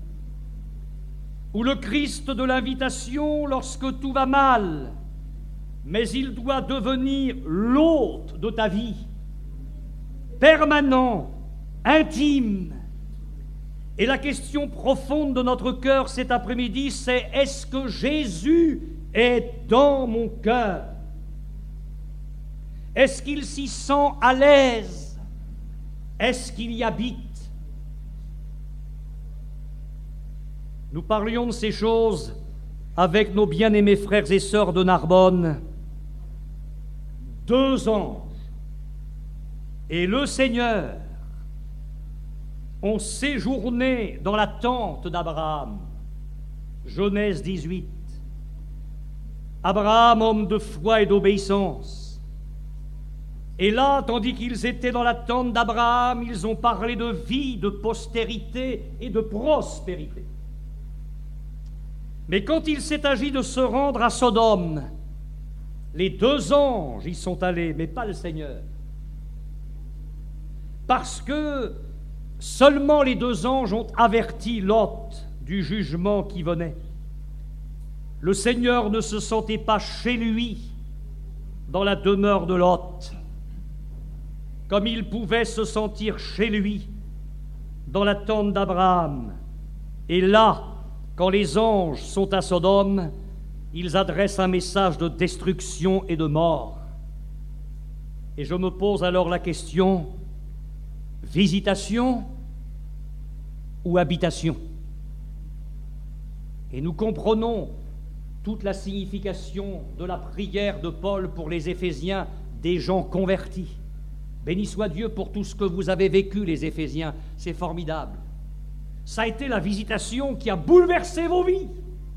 ou le Christ de l'invitation lorsque tout va mal, mais il doit devenir l'hôte de ta vie, permanent, intime. Et la question profonde de notre cœur cet après-midi, c'est: est-ce que Jésus est dans mon cœur? Est-ce qu'il s'y sent à l'aise? Est-ce qu'il y habite? Nous parlions de ces choses avec nos bien-aimés frères et sœurs de Narbonne. 2 anges et le Seigneur ont séjourné dans la tente d'Abraham. Genèse 18. Abraham, homme de foi et d'obéissance. Et là, tandis qu'ils étaient dans la tente d'Abraham, ils ont parlé de vie, de postérité et de prospérité. Mais quand il s'est agi de se rendre à Sodome, les 2 anges y sont allés, mais pas le Seigneur. Parce que seulement les 2 anges ont averti Lot du jugement qui venait. Le Seigneur ne se sentait pas chez lui dans la demeure de Lot, comme il pouvait se sentir chez lui dans la tente d'Abraham. Et là, quand les anges sont à Sodome, ils adressent un message de destruction et de mort. Et je me pose alors la question: visitation ou habitation? Et nous comprenons toute la signification de la prière de Paul pour les Éphésiens, des gens convertis. Béni soit Dieu pour tout ce que vous avez vécu, les Éphésiens, c'est formidable. Ça a été la visitation qui a bouleversé vos vies.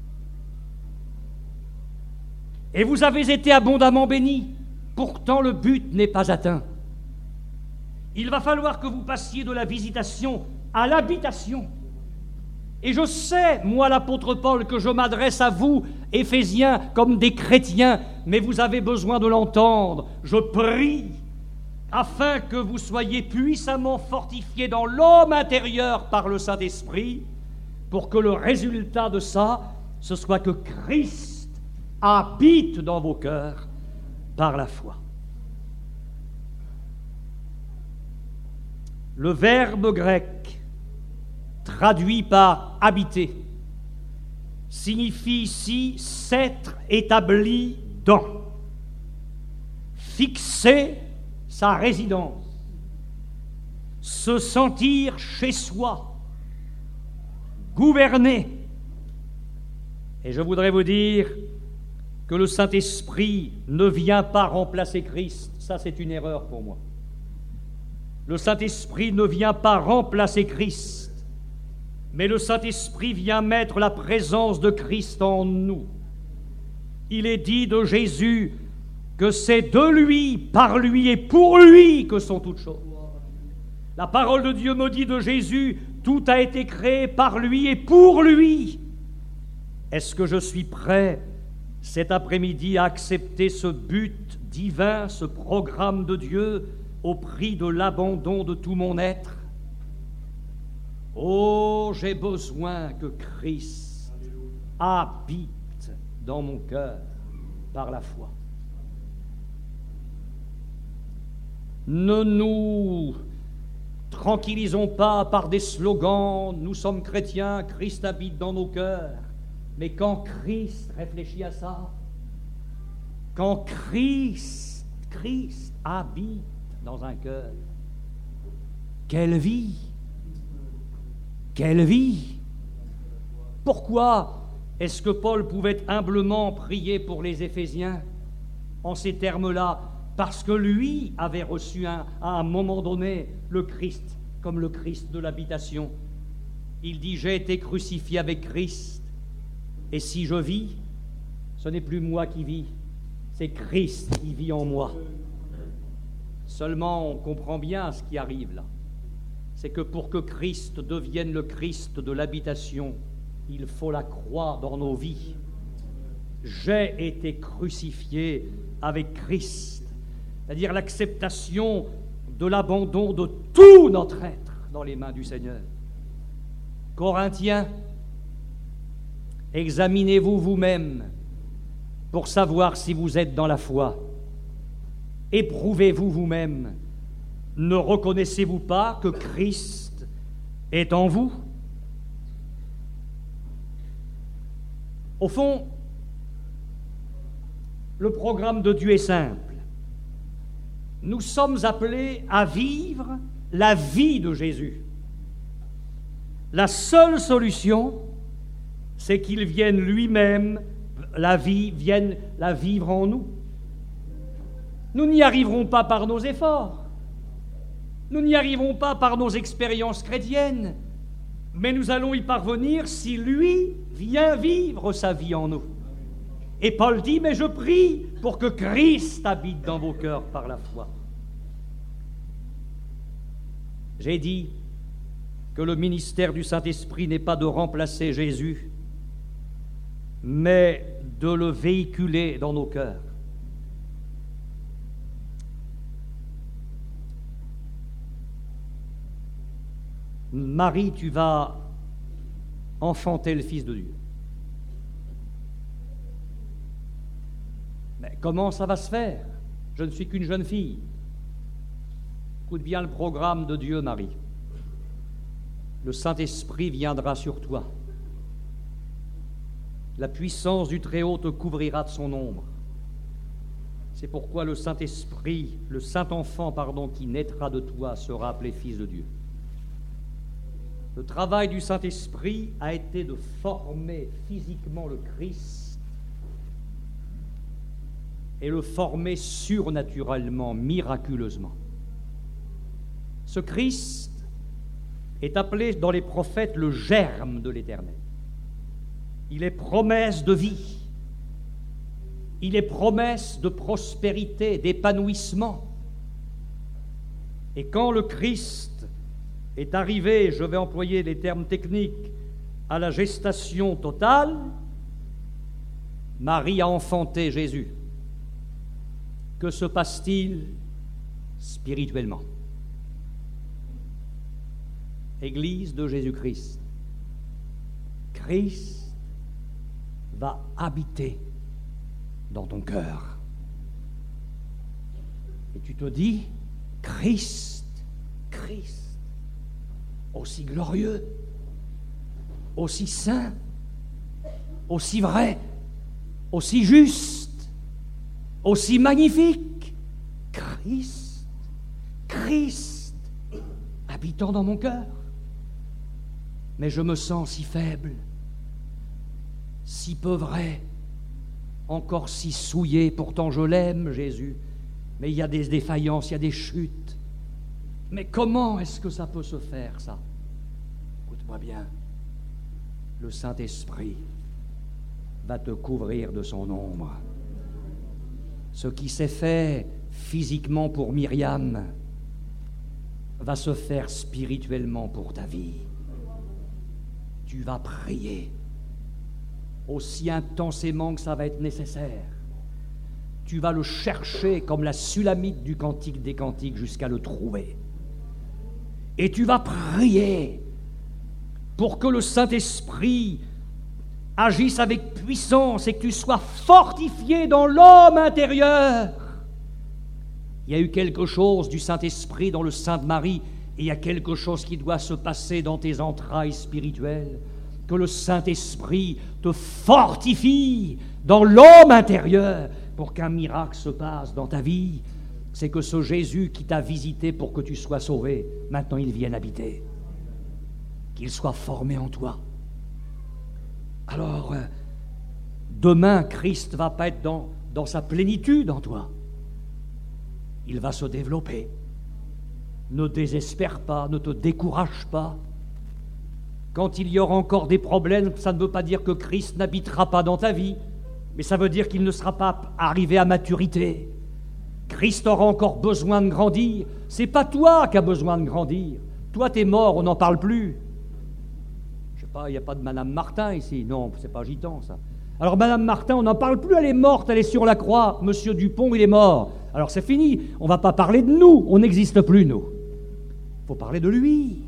Et vous avez été abondamment bénis. Pourtant, le but n'est pas atteint. Il va falloir que vous passiez de la visitation à l'habitation. Et je sais, moi l'apôtre Paul, que je m'adresse à vous, Éphésiens, comme des chrétiens, mais vous avez besoin de l'entendre. Je prie afin que vous soyez puissamment fortifiés dans l'homme intérieur par le Saint-Esprit, pour que le résultat de ça, ce soit que Christ habite dans vos cœurs par la foi. Le verbe grec traduit par habiter signifie ici s'être établi dans, fixer sa résidence, se sentir chez soi, gouverner. Et je voudrais vous dire que le Saint-Esprit ne vient pas remplacer Christ. Ça, c'est une erreur pour moi. Le Saint-Esprit ne vient pas remplacer Christ, mais le Saint-Esprit vient mettre la présence de Christ en nous. Il est dit de Jésus que c'est de lui, par lui et pour lui que sont toutes choses. La parole de Dieu me dit de Jésus, tout a été créé par lui et pour lui. Est-ce que je suis prêt cet après-midi à accepter ce but divin, ce programme de Dieu, au prix de l'abandon de tout mon être? Oh, j'ai besoin que Christ habite dans mon cœur par la foi. Ne nous tranquillisons pas par des slogans, nous sommes chrétiens, Christ habite dans nos cœurs. Mais quand Christ réfléchit à ça, quand Christ habite dans un cœur, quelle vie! Quelle vie! Pourquoi est-ce que Paul pouvait humblement prier pour les Éphésiens en ces termes-là? Parce que lui avait reçu à un moment donné le Christ comme le Christ de l'habitation. Il dit « J'ai été crucifié avec Christ, et si je vis, ce n'est plus moi qui vis, c'est Christ qui vit en moi. » Seulement, on comprend bien ce qui arrive là. C'est que pour que Christ devienne le Christ de l'habitation, il faut la croix dans nos vies. J'ai été crucifié avec Christ, c'est-à-dire l'acceptation de l'abandon de tout notre être dans les mains du Seigneur. Corinthiens, examinez-vous vous-même pour savoir si vous êtes dans la foi. Éprouvez-vous vous-même. Ne reconnaissez-vous pas que Christ est en vous? Au fond, le programme de Dieu est simple. Nous sommes appelés à vivre la vie de Jésus. La seule solution, c'est qu'il vienne lui-même, vienne la vivre en nous. Nous n'y arriverons pas par nos efforts. Nous n'y arriverons pas par nos expériences chrétiennes, mais nous allons y parvenir si lui vient vivre sa vie en nous. Et Paul dit, mais je prie pour que Christ habite dans vos cœurs par la foi. J'ai dit que le ministère du Saint-Esprit n'est pas de remplacer Jésus, mais de le véhiculer dans nos cœurs. Marie, tu vas enfanter le Fils de Dieu. Mais comment ça va se faire? Je ne suis qu'une jeune fille. Écoute bien le programme de Dieu, Marie. Le Saint-Esprit viendra sur toi. La puissance du Très-Haut te couvrira de son ombre. C'est pourquoi le Saint-Esprit, le Saint-Enfant, qui naîtra de toi sera appelé Fils de Dieu. Le travail du Saint-Esprit a été de former physiquement le Christ et le former surnaturellement, miraculeusement. Ce Christ est appelé dans les prophètes le germe de l'Éternel. Il est promesse de vie. Il est promesse de prospérité, d'épanouissement. Et quand le Christ est arrivé, je vais employer les termes techniques, à la gestation totale, Marie a enfanté Jésus. Que se passe-t-il spirituellement? Église de Jésus-Christ, Christ va habiter dans ton cœur. Et tu te dis, Christ, aussi glorieux, aussi saint, aussi vrai, aussi juste, aussi magnifique, Christ, habitant dans mon cœur. Mais je me sens si faible, si peu vrai, encore si souillé. Pourtant je l'aime, Jésus, mais il y a des défaillances, il y a des chutes. Mais comment est-ce que ça peut se faire, ça? Écoute-moi bien, le Saint-Esprit va te couvrir de son ombre. Ce qui s'est fait physiquement pour Myriam va se faire spirituellement pour ta vie. Tu vas prier aussi intensément que ça va être nécessaire. Tu vas le chercher comme la Sulamite du Cantique des Cantiques jusqu'à le trouver. Et tu vas prier pour que le Saint-Esprit agisse avec puissance et que tu sois fortifié dans l'homme intérieur. Il y a eu quelque chose du Saint-Esprit dans le sein de Marie, et il y a quelque chose qui doit se passer dans tes entrailles spirituelles. Que le Saint-Esprit te fortifie dans l'homme intérieur pour qu'un miracle se passe dans ta vie. C'est que ce Jésus qui t'a visité pour que tu sois sauvé, maintenant il vienne habiter. Qu'il soit formé en toi. Alors, demain, Christ ne va pas être dans sa plénitude en toi. Il va se développer. Ne désespère pas, ne te décourage pas. Quand il y aura encore des problèmes, ça ne veut pas dire que Christ n'habitera pas dans ta vie, mais ça veut dire qu'il ne sera pas arrivé à maturité. Christ aura encore besoin de grandir. C'est pas toi qui as besoin de grandir. Toi, t'es mort, on n'en parle plus. Je sais pas, il n'y a pas de Madame Martin ici. Non, c'est pas gitan, ça. Alors, Madame Martin, on n'en parle plus, elle est morte, elle est sur la croix. Monsieur Dupont, il est mort. Alors, c'est fini. On ne va pas parler de nous. On n'existe plus, nous. Il faut parler de lui.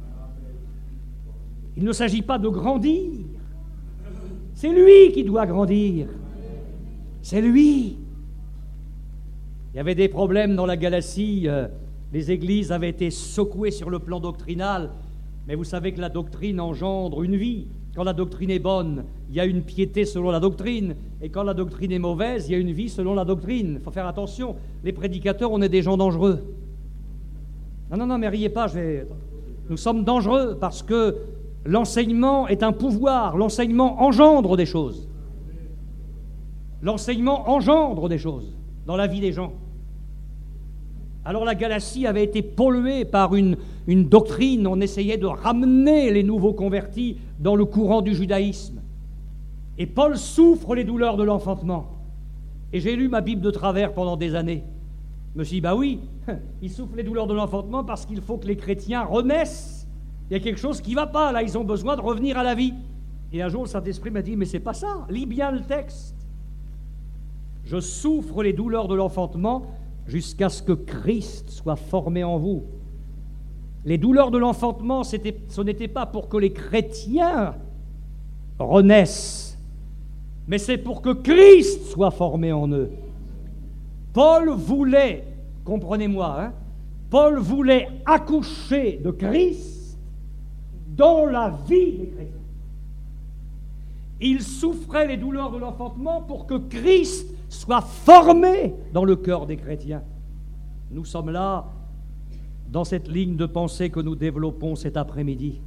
Il ne s'agit pas de grandir. C'est lui qui doit grandir. C'est lui. Il y avait des problèmes dans la Galatie. Les églises avaient été secouées sur le plan doctrinal. Mais vous savez que la doctrine engendre une vie. Quand la doctrine est bonne, il y a une piété selon la doctrine. Et quand la doctrine est mauvaise, il y a une vie selon la doctrine. Il faut faire attention. Les prédicateurs, on est des gens dangereux. Non, mais riez pas. Nous sommes dangereux parce que l'enseignement est un pouvoir. L'enseignement engendre des choses. L'enseignement engendre des choses dans la vie des gens. Alors la Galatie avait été polluée par une doctrine. On essayait de ramener les nouveaux convertis dans le courant du judaïsme. Et Paul souffre les douleurs de l'enfantement. Et j'ai lu ma Bible de travers pendant des années. Je me suis dit, bah oui, il souffre les douleurs de l'enfantement parce qu'il faut que les chrétiens renaissent. Il y a quelque chose qui ne va pas, là, ils ont besoin de revenir à la vie. Et un jour, le Saint-Esprit m'a dit, mais c'est pas ça, lis bien le texte. Je souffre les douleurs de l'enfantement jusqu'à ce que Christ soit formé en vous. Les douleurs de l'enfantement, ce n'était pas pour que les chrétiens renaissent, mais c'est pour que Christ soit formé en eux. Paul voulait, comprenez-moi, Paul voulait accoucher de Christ dans la vie des chrétiens. Il souffrait les douleurs de l'enfantement pour que Christ soit formé dans le cœur des chrétiens. Nous sommes là, dans cette ligne de pensée que nous développons cet après-midi.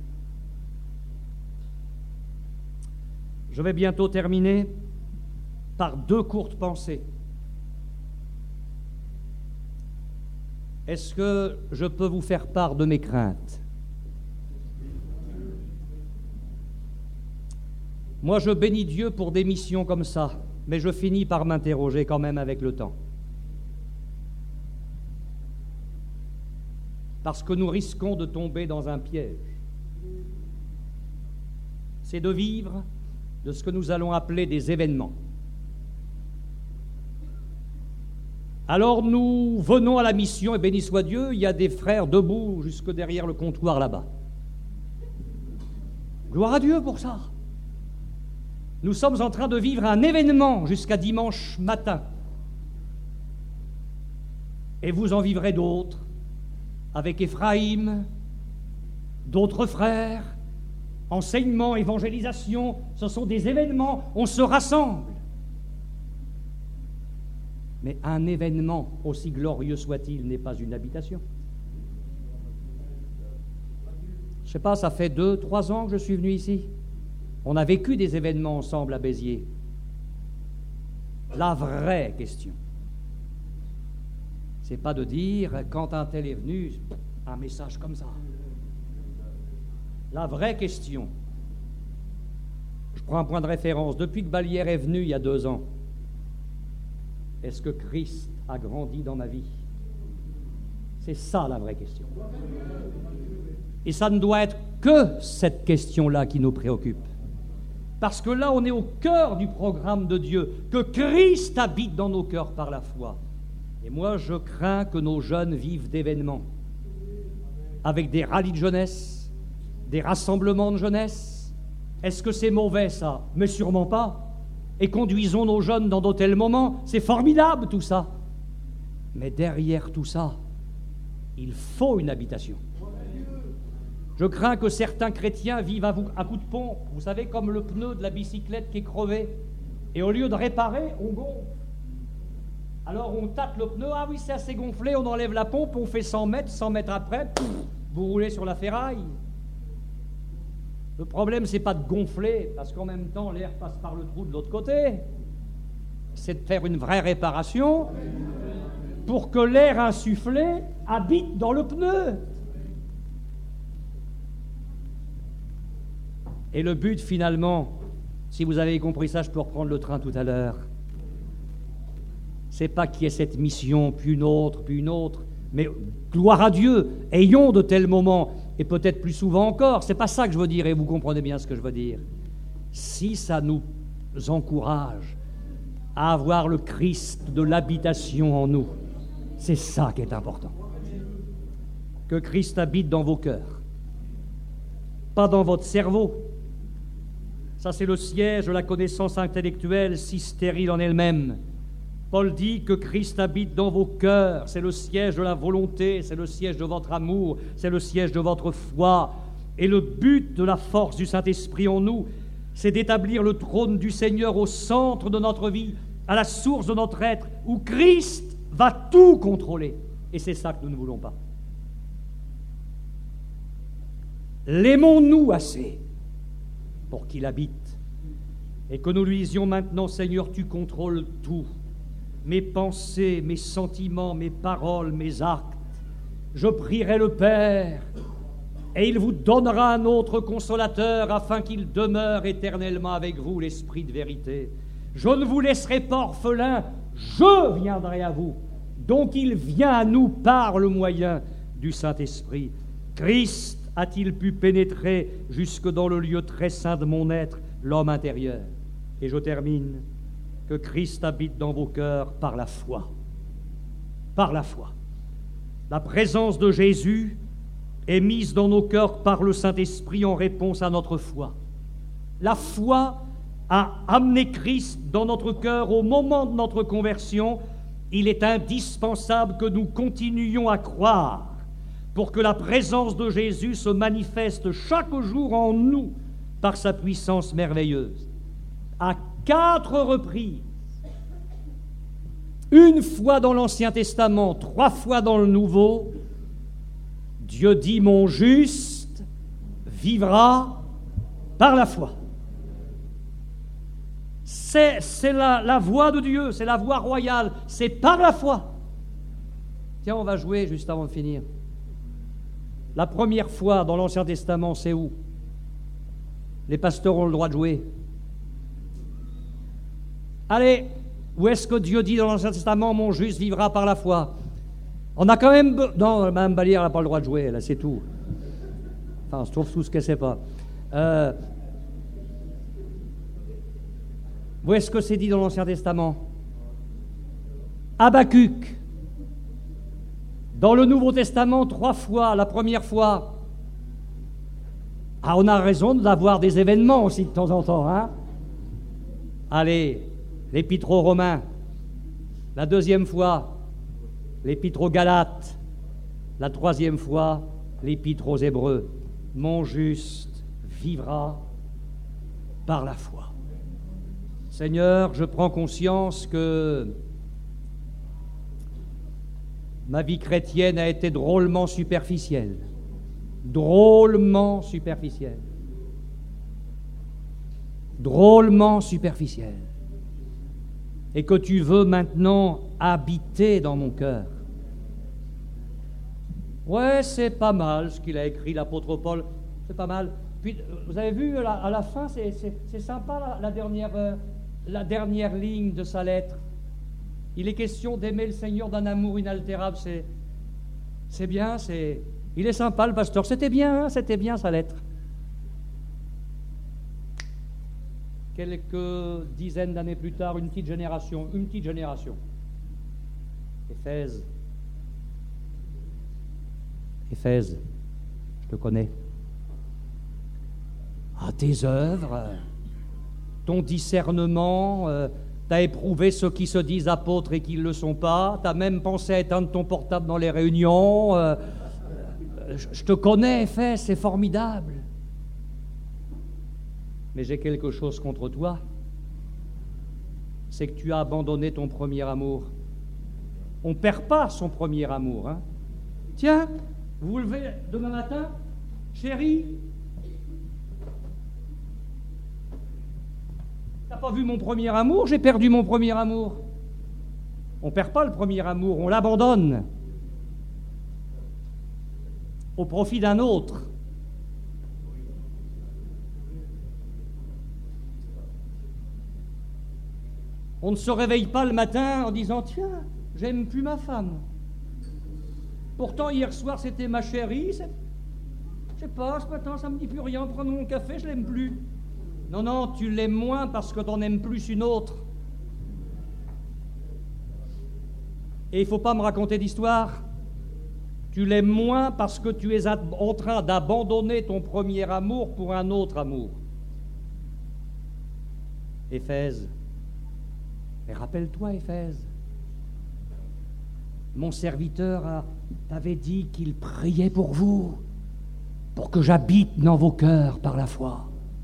Je vais bientôt terminer par 2 courtes pensées. Est-ce que je peux vous faire part de mes craintes? Moi, je bénis Dieu pour des missions comme ça, mais je finis par m'interroger quand même avec le temps. parce que nous risquons de tomber dans un piège. C'est de vivre de ce que nous allons appeler des événements. Alors nous venons à la mission, et béni soit Dieu, il y a des frères debout jusque derrière le comptoir là-bas. Gloire à Dieu pour ça. Nous sommes en train de vivre un événement jusqu'à dimanche matin. Et vous en vivrez d'autres, avec Ephraïm, d'autres frères, enseignement, évangélisation, ce sont des événements, on se rassemble. Mais un événement, aussi glorieux soit-il, n'est pas une habitation. Je ne sais pas, ça fait 2-3 ans que je suis venu ici. On a vécu des événements ensemble à Béziers. La vraie question, c'est pas de dire, quand un tel est venu, un message comme ça. La vraie question, je prends un point de référence, depuis que Balière est venu il y a 2 ans, est-ce que Christ a grandi dans ma vie? C'est ça la vraie question. Et ça ne doit être que cette question-là qui nous préoccupe. Parce que là, on est au cœur du programme de Dieu, que Christ habite dans nos cœurs par la foi. Et moi, je crains que nos jeunes vivent d'événements, avec des rallyes de jeunesse, des rassemblements de jeunesse. Est-ce que c'est mauvais, ça? Mais sûrement pas. Et conduisons nos jeunes dans de tels moments, c'est formidable tout ça. Mais derrière tout ça, il faut une habitation. Je crains que certains chrétiens vivent à coup de pompe, vous savez, comme le pneu de la bicyclette qui est crevé. Et au lieu de réparer, on gonfle. Alors on tâte le pneu, ah oui, c'est assez gonflé, on enlève la pompe, on fait 100 mètres après, vous roulez sur la ferraille. Le problème, c'est pas de gonfler, parce qu'en même temps, l'air passe par le trou de l'autre côté. C'est de faire une vraie réparation pour que l'air insufflé habite dans le pneu. Et le but, finalement, si vous avez compris ça, je peux reprendre le train tout à l'heure. C'est pas qu'il y ait cette mission, puis une autre, mais gloire à Dieu, ayons de tels moments, et peut-être plus souvent encore, c'est pas ça que je veux dire, et vous comprenez bien ce que je veux dire. Si ça nous encourage à avoir le Christ de l'habitation en nous, c'est ça qui est important. Que Christ habite dans vos cœurs, pas dans votre cerveau. Ça, c'est le siège de la connaissance intellectuelle, si stérile en elle-même. Paul dit que Christ habite dans vos cœurs, c'est le siège de la volonté, c'est le siège de votre amour, c'est le siège de votre foi. Et le but de la force du Saint-Esprit en nous, c'est d'établir le trône du Seigneur au centre de notre vie, à la source de notre être, où Christ va tout contrôler. Et c'est ça que nous ne voulons pas. L'aimons-nous assez pour qu'il habite, et que nous lui disions maintenant, Seigneur, tu contrôles tout, mes pensées, mes sentiments, mes paroles, mes actes. Je prierai le Père, et il vous donnera un autre consolateur, afin qu'il demeure éternellement avec vous, l'Esprit de vérité. Je ne vous laisserai pas orphelins, je viendrai à vous. Donc il vient à nous par le moyen du Saint-Esprit. Christ a-t-il pu pénétrer jusque dans le lieu très saint de mon être, l'homme intérieur? Et je termine, que Christ habite dans vos cœurs par la foi. Par la foi. La présence de Jésus est mise dans nos cœurs par le Saint-Esprit en réponse à notre foi. La foi a amené Christ dans notre cœur au moment de notre conversion. Il est indispensable que nous continuions à croire pour que la présence de Jésus se manifeste chaque jour en nous par sa puissance merveilleuse. À 4 reprises, une fois dans l'Ancien Testament, 3 fois dans le Nouveau, Dieu dit « Mon juste vivra par la foi ». C'est la voie de Dieu, c'est la voie royale, c'est par la foi. Tiens, on va jouer juste avant de finir. La première fois dans l'Ancien Testament, c'est où? Les pasteurs ont le droit de jouer. Allez, où est-ce que Dieu dit dans l'Ancien Testament, mon juste vivra par la foi? On a quand même... Non, Mme Balière n'a pas le droit de jouer, là, c'est tout. Enfin, sauf tout ce qu'elle ne sait pas. Où est-ce que c'est dit dans l'Ancien Testament? Habakkuk. Dans le Nouveau Testament, 3 fois. La première fois... Ah, on a raison d'avoir des événements aussi de temps en temps, hein? Allez, l'Épître aux Romains. La deuxième fois, l'Épître aux Galates. La troisième fois, l'Épître aux Hébreux. Mon juste vivra par la foi. Seigneur, je prends conscience que ma vie chrétienne a été drôlement superficielle. Drôlement superficielle. Drôlement superficielle. Et que tu veux maintenant habiter dans mon cœur. Ouais, c'est pas mal ce qu'il a écrit, l'apôtre Paul, c'est pas mal. Puis, vous avez vu, à la fin, c'est sympa la dernière ligne de sa lettre. Il est question d'aimer le Seigneur d'un amour inaltérable, c'est bien, il est sympa le pasteur, c'était bien sa lettre. Quelques dizaines d'années plus tard, une petite génération. Éphèse, je te connais. Ah, tes œuvres, ton discernement, t'as éprouvé ceux qui se disent apôtres et qui ne le sont pas, t'as même pensé à éteindre ton portable dans les réunions. Je te connais, Éphèse, c'est formidable. Mais j'ai quelque chose contre toi, c'est que tu as abandonné ton premier amour. On ne perd pas son premier amour, hein. Tiens, vous vous levez demain matin, chérie, t'as pas vu mon premier amour? J'ai perdu mon premier amour. On ne perd pas le premier amour, on l'abandonne au profit d'un autre. On ne se réveille pas le matin en disant « Tiens, j'aime plus ma femme. Pourtant, hier soir, c'était ma chérie. Je sais pas, ce matin, ça me dit plus rien. Prenons mon café, je l'aime plus. » Non, tu l'aimes moins parce que t'en aimes plus une autre. Et il ne faut pas me raconter d'histoire. Tu l'aimes moins parce que tu es en train d'abandonner ton premier amour pour un autre amour. Éphèse. Et rappelle-toi, Éphèse, mon serviteur t'avait dit qu'il priait pour vous, pour que j'habite dans vos cœurs par la foi.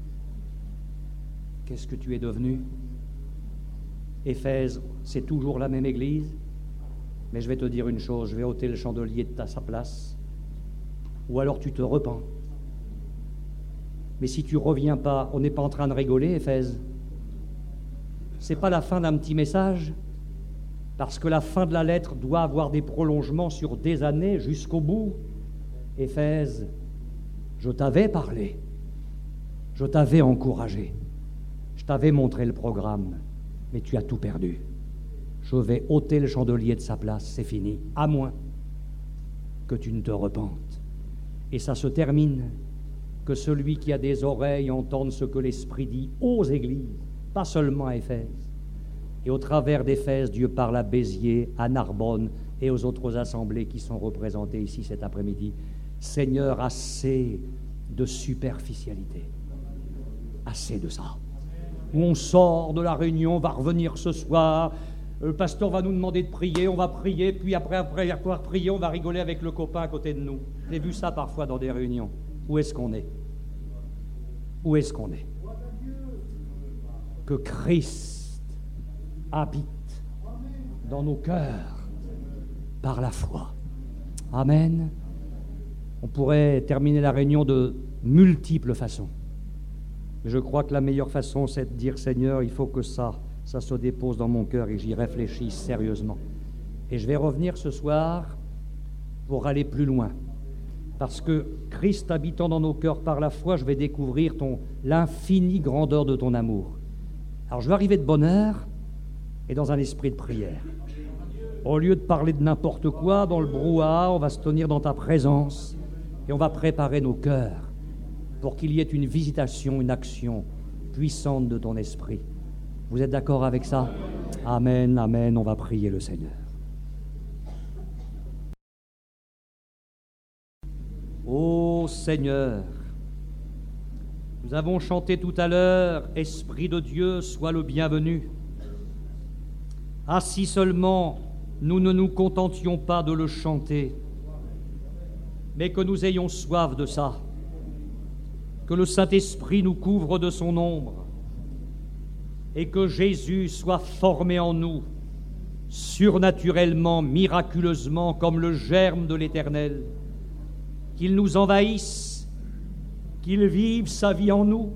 Qu'est-ce que tu es devenu? Éphèse, c'est toujours la même église, mais je vais te dire une chose, je vais ôter le chandelier de sa place, ou alors tu te repens. Mais si tu reviens pas, on n'est pas en train de rigoler, Éphèse. C'est pas la fin d'un petit message, parce que la fin de la lettre doit avoir des prolongements sur des années jusqu'au bout. Éphèse, je t'avais parlé, je t'avais encouragé, je t'avais montré le programme, mais tu as tout perdu. Je vais ôter le chandelier de sa place, c'est fini, à moins que tu ne te repentes. Et ça se termine, que celui qui a des oreilles entende ce que l'Esprit dit aux églises, pas seulement à Éphèse. Et au travers d'Éphèse, Dieu parle à Béziers, à Narbonne et aux autres assemblées qui sont représentées ici cet après-midi. Seigneur, assez de superficialité. Assez de ça. Où on sort de la réunion, on va revenir ce soir, le pasteur va nous demander de prier, on va prier, puis après avoir prié, on va rigoler avec le copain à côté de nous. J'ai vu ça parfois dans des réunions. Où est-ce qu'on est? Où est-ce qu'on est? Que Christ habite dans nos cœurs par la foi. Amen. On pourrait terminer la réunion de multiples façons. Mais je crois que la meilleure façon, c'est de dire, Seigneur, il faut que ça se dépose dans mon cœur et j'y réfléchisse sérieusement. Et je vais revenir ce soir pour aller plus loin. Parce que Christ habitant dans nos cœurs par la foi, je vais découvrir l'infinie grandeur de ton amour. Alors je vais arriver de bonne heure et dans un esprit de prière. Au lieu de parler de n'importe quoi, dans le brouhaha, on va se tenir dans ta présence et on va préparer nos cœurs pour qu'il y ait une visitation, une action puissante de ton esprit. Vous êtes d'accord avec ça? Amen, amen, on va prier le Seigneur. Ô Seigneur, nous avons chanté tout à l'heure, « Esprit de Dieu, sois le bienvenu ». Ah, si seulement nous ne nous contentions pas de le chanter, mais que nous ayons soif de ça, que le Saint-Esprit nous couvre de son ombre, et que Jésus soit formé en nous, surnaturellement, miraculeusement, comme le germe de l'Éternel, qu'il nous envahisse, qu'il vive sa vie en nous,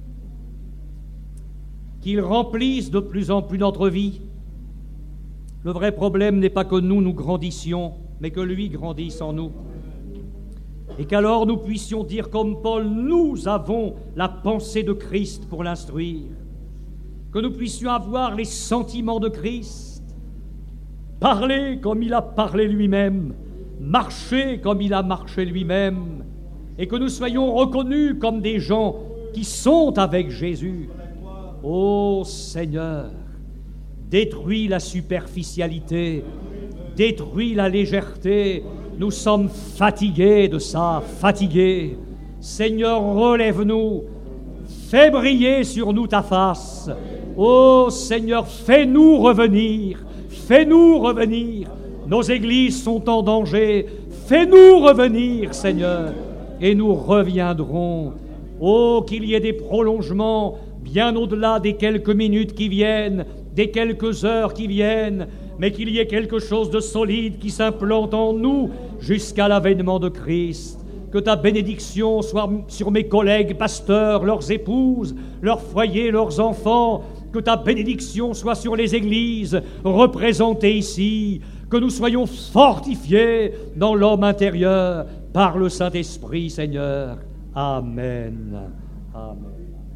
qu'il remplisse de plus en plus notre vie. Le vrai problème n'est pas que nous grandissions, mais que lui grandisse en nous. Et qu'alors nous puissions dire comme Paul, nous avons la pensée de Christ pour l'instruire, que nous puissions avoir les sentiments de Christ, parler comme il a parlé lui-même, marcher comme il a marché lui-même, et que nous soyons reconnus comme des gens qui sont avec Jésus. Ô Seigneur, détruis la superficialité, détruis la légèreté. Nous sommes fatigués de ça, fatigués. Seigneur, relève-nous, fais briller sur nous ta face. Ô Seigneur, fais-nous revenir, fais-nous revenir. Nos églises sont en danger, fais-nous revenir, Seigneur, et nous reviendrons. Oh, qu'il y ait des prolongements bien au-delà des quelques minutes qui viennent, des quelques heures qui viennent, mais qu'il y ait quelque chose de solide qui s'implante en nous jusqu'à l'avènement de Christ. Que ta bénédiction soit sur mes collègues pasteurs, leurs épouses, leurs foyers, leurs enfants. Que ta bénédiction soit sur les églises représentées ici. Que nous soyons fortifiés dans l'homme intérieur par le Saint-Esprit, Seigneur. Amen. Amen.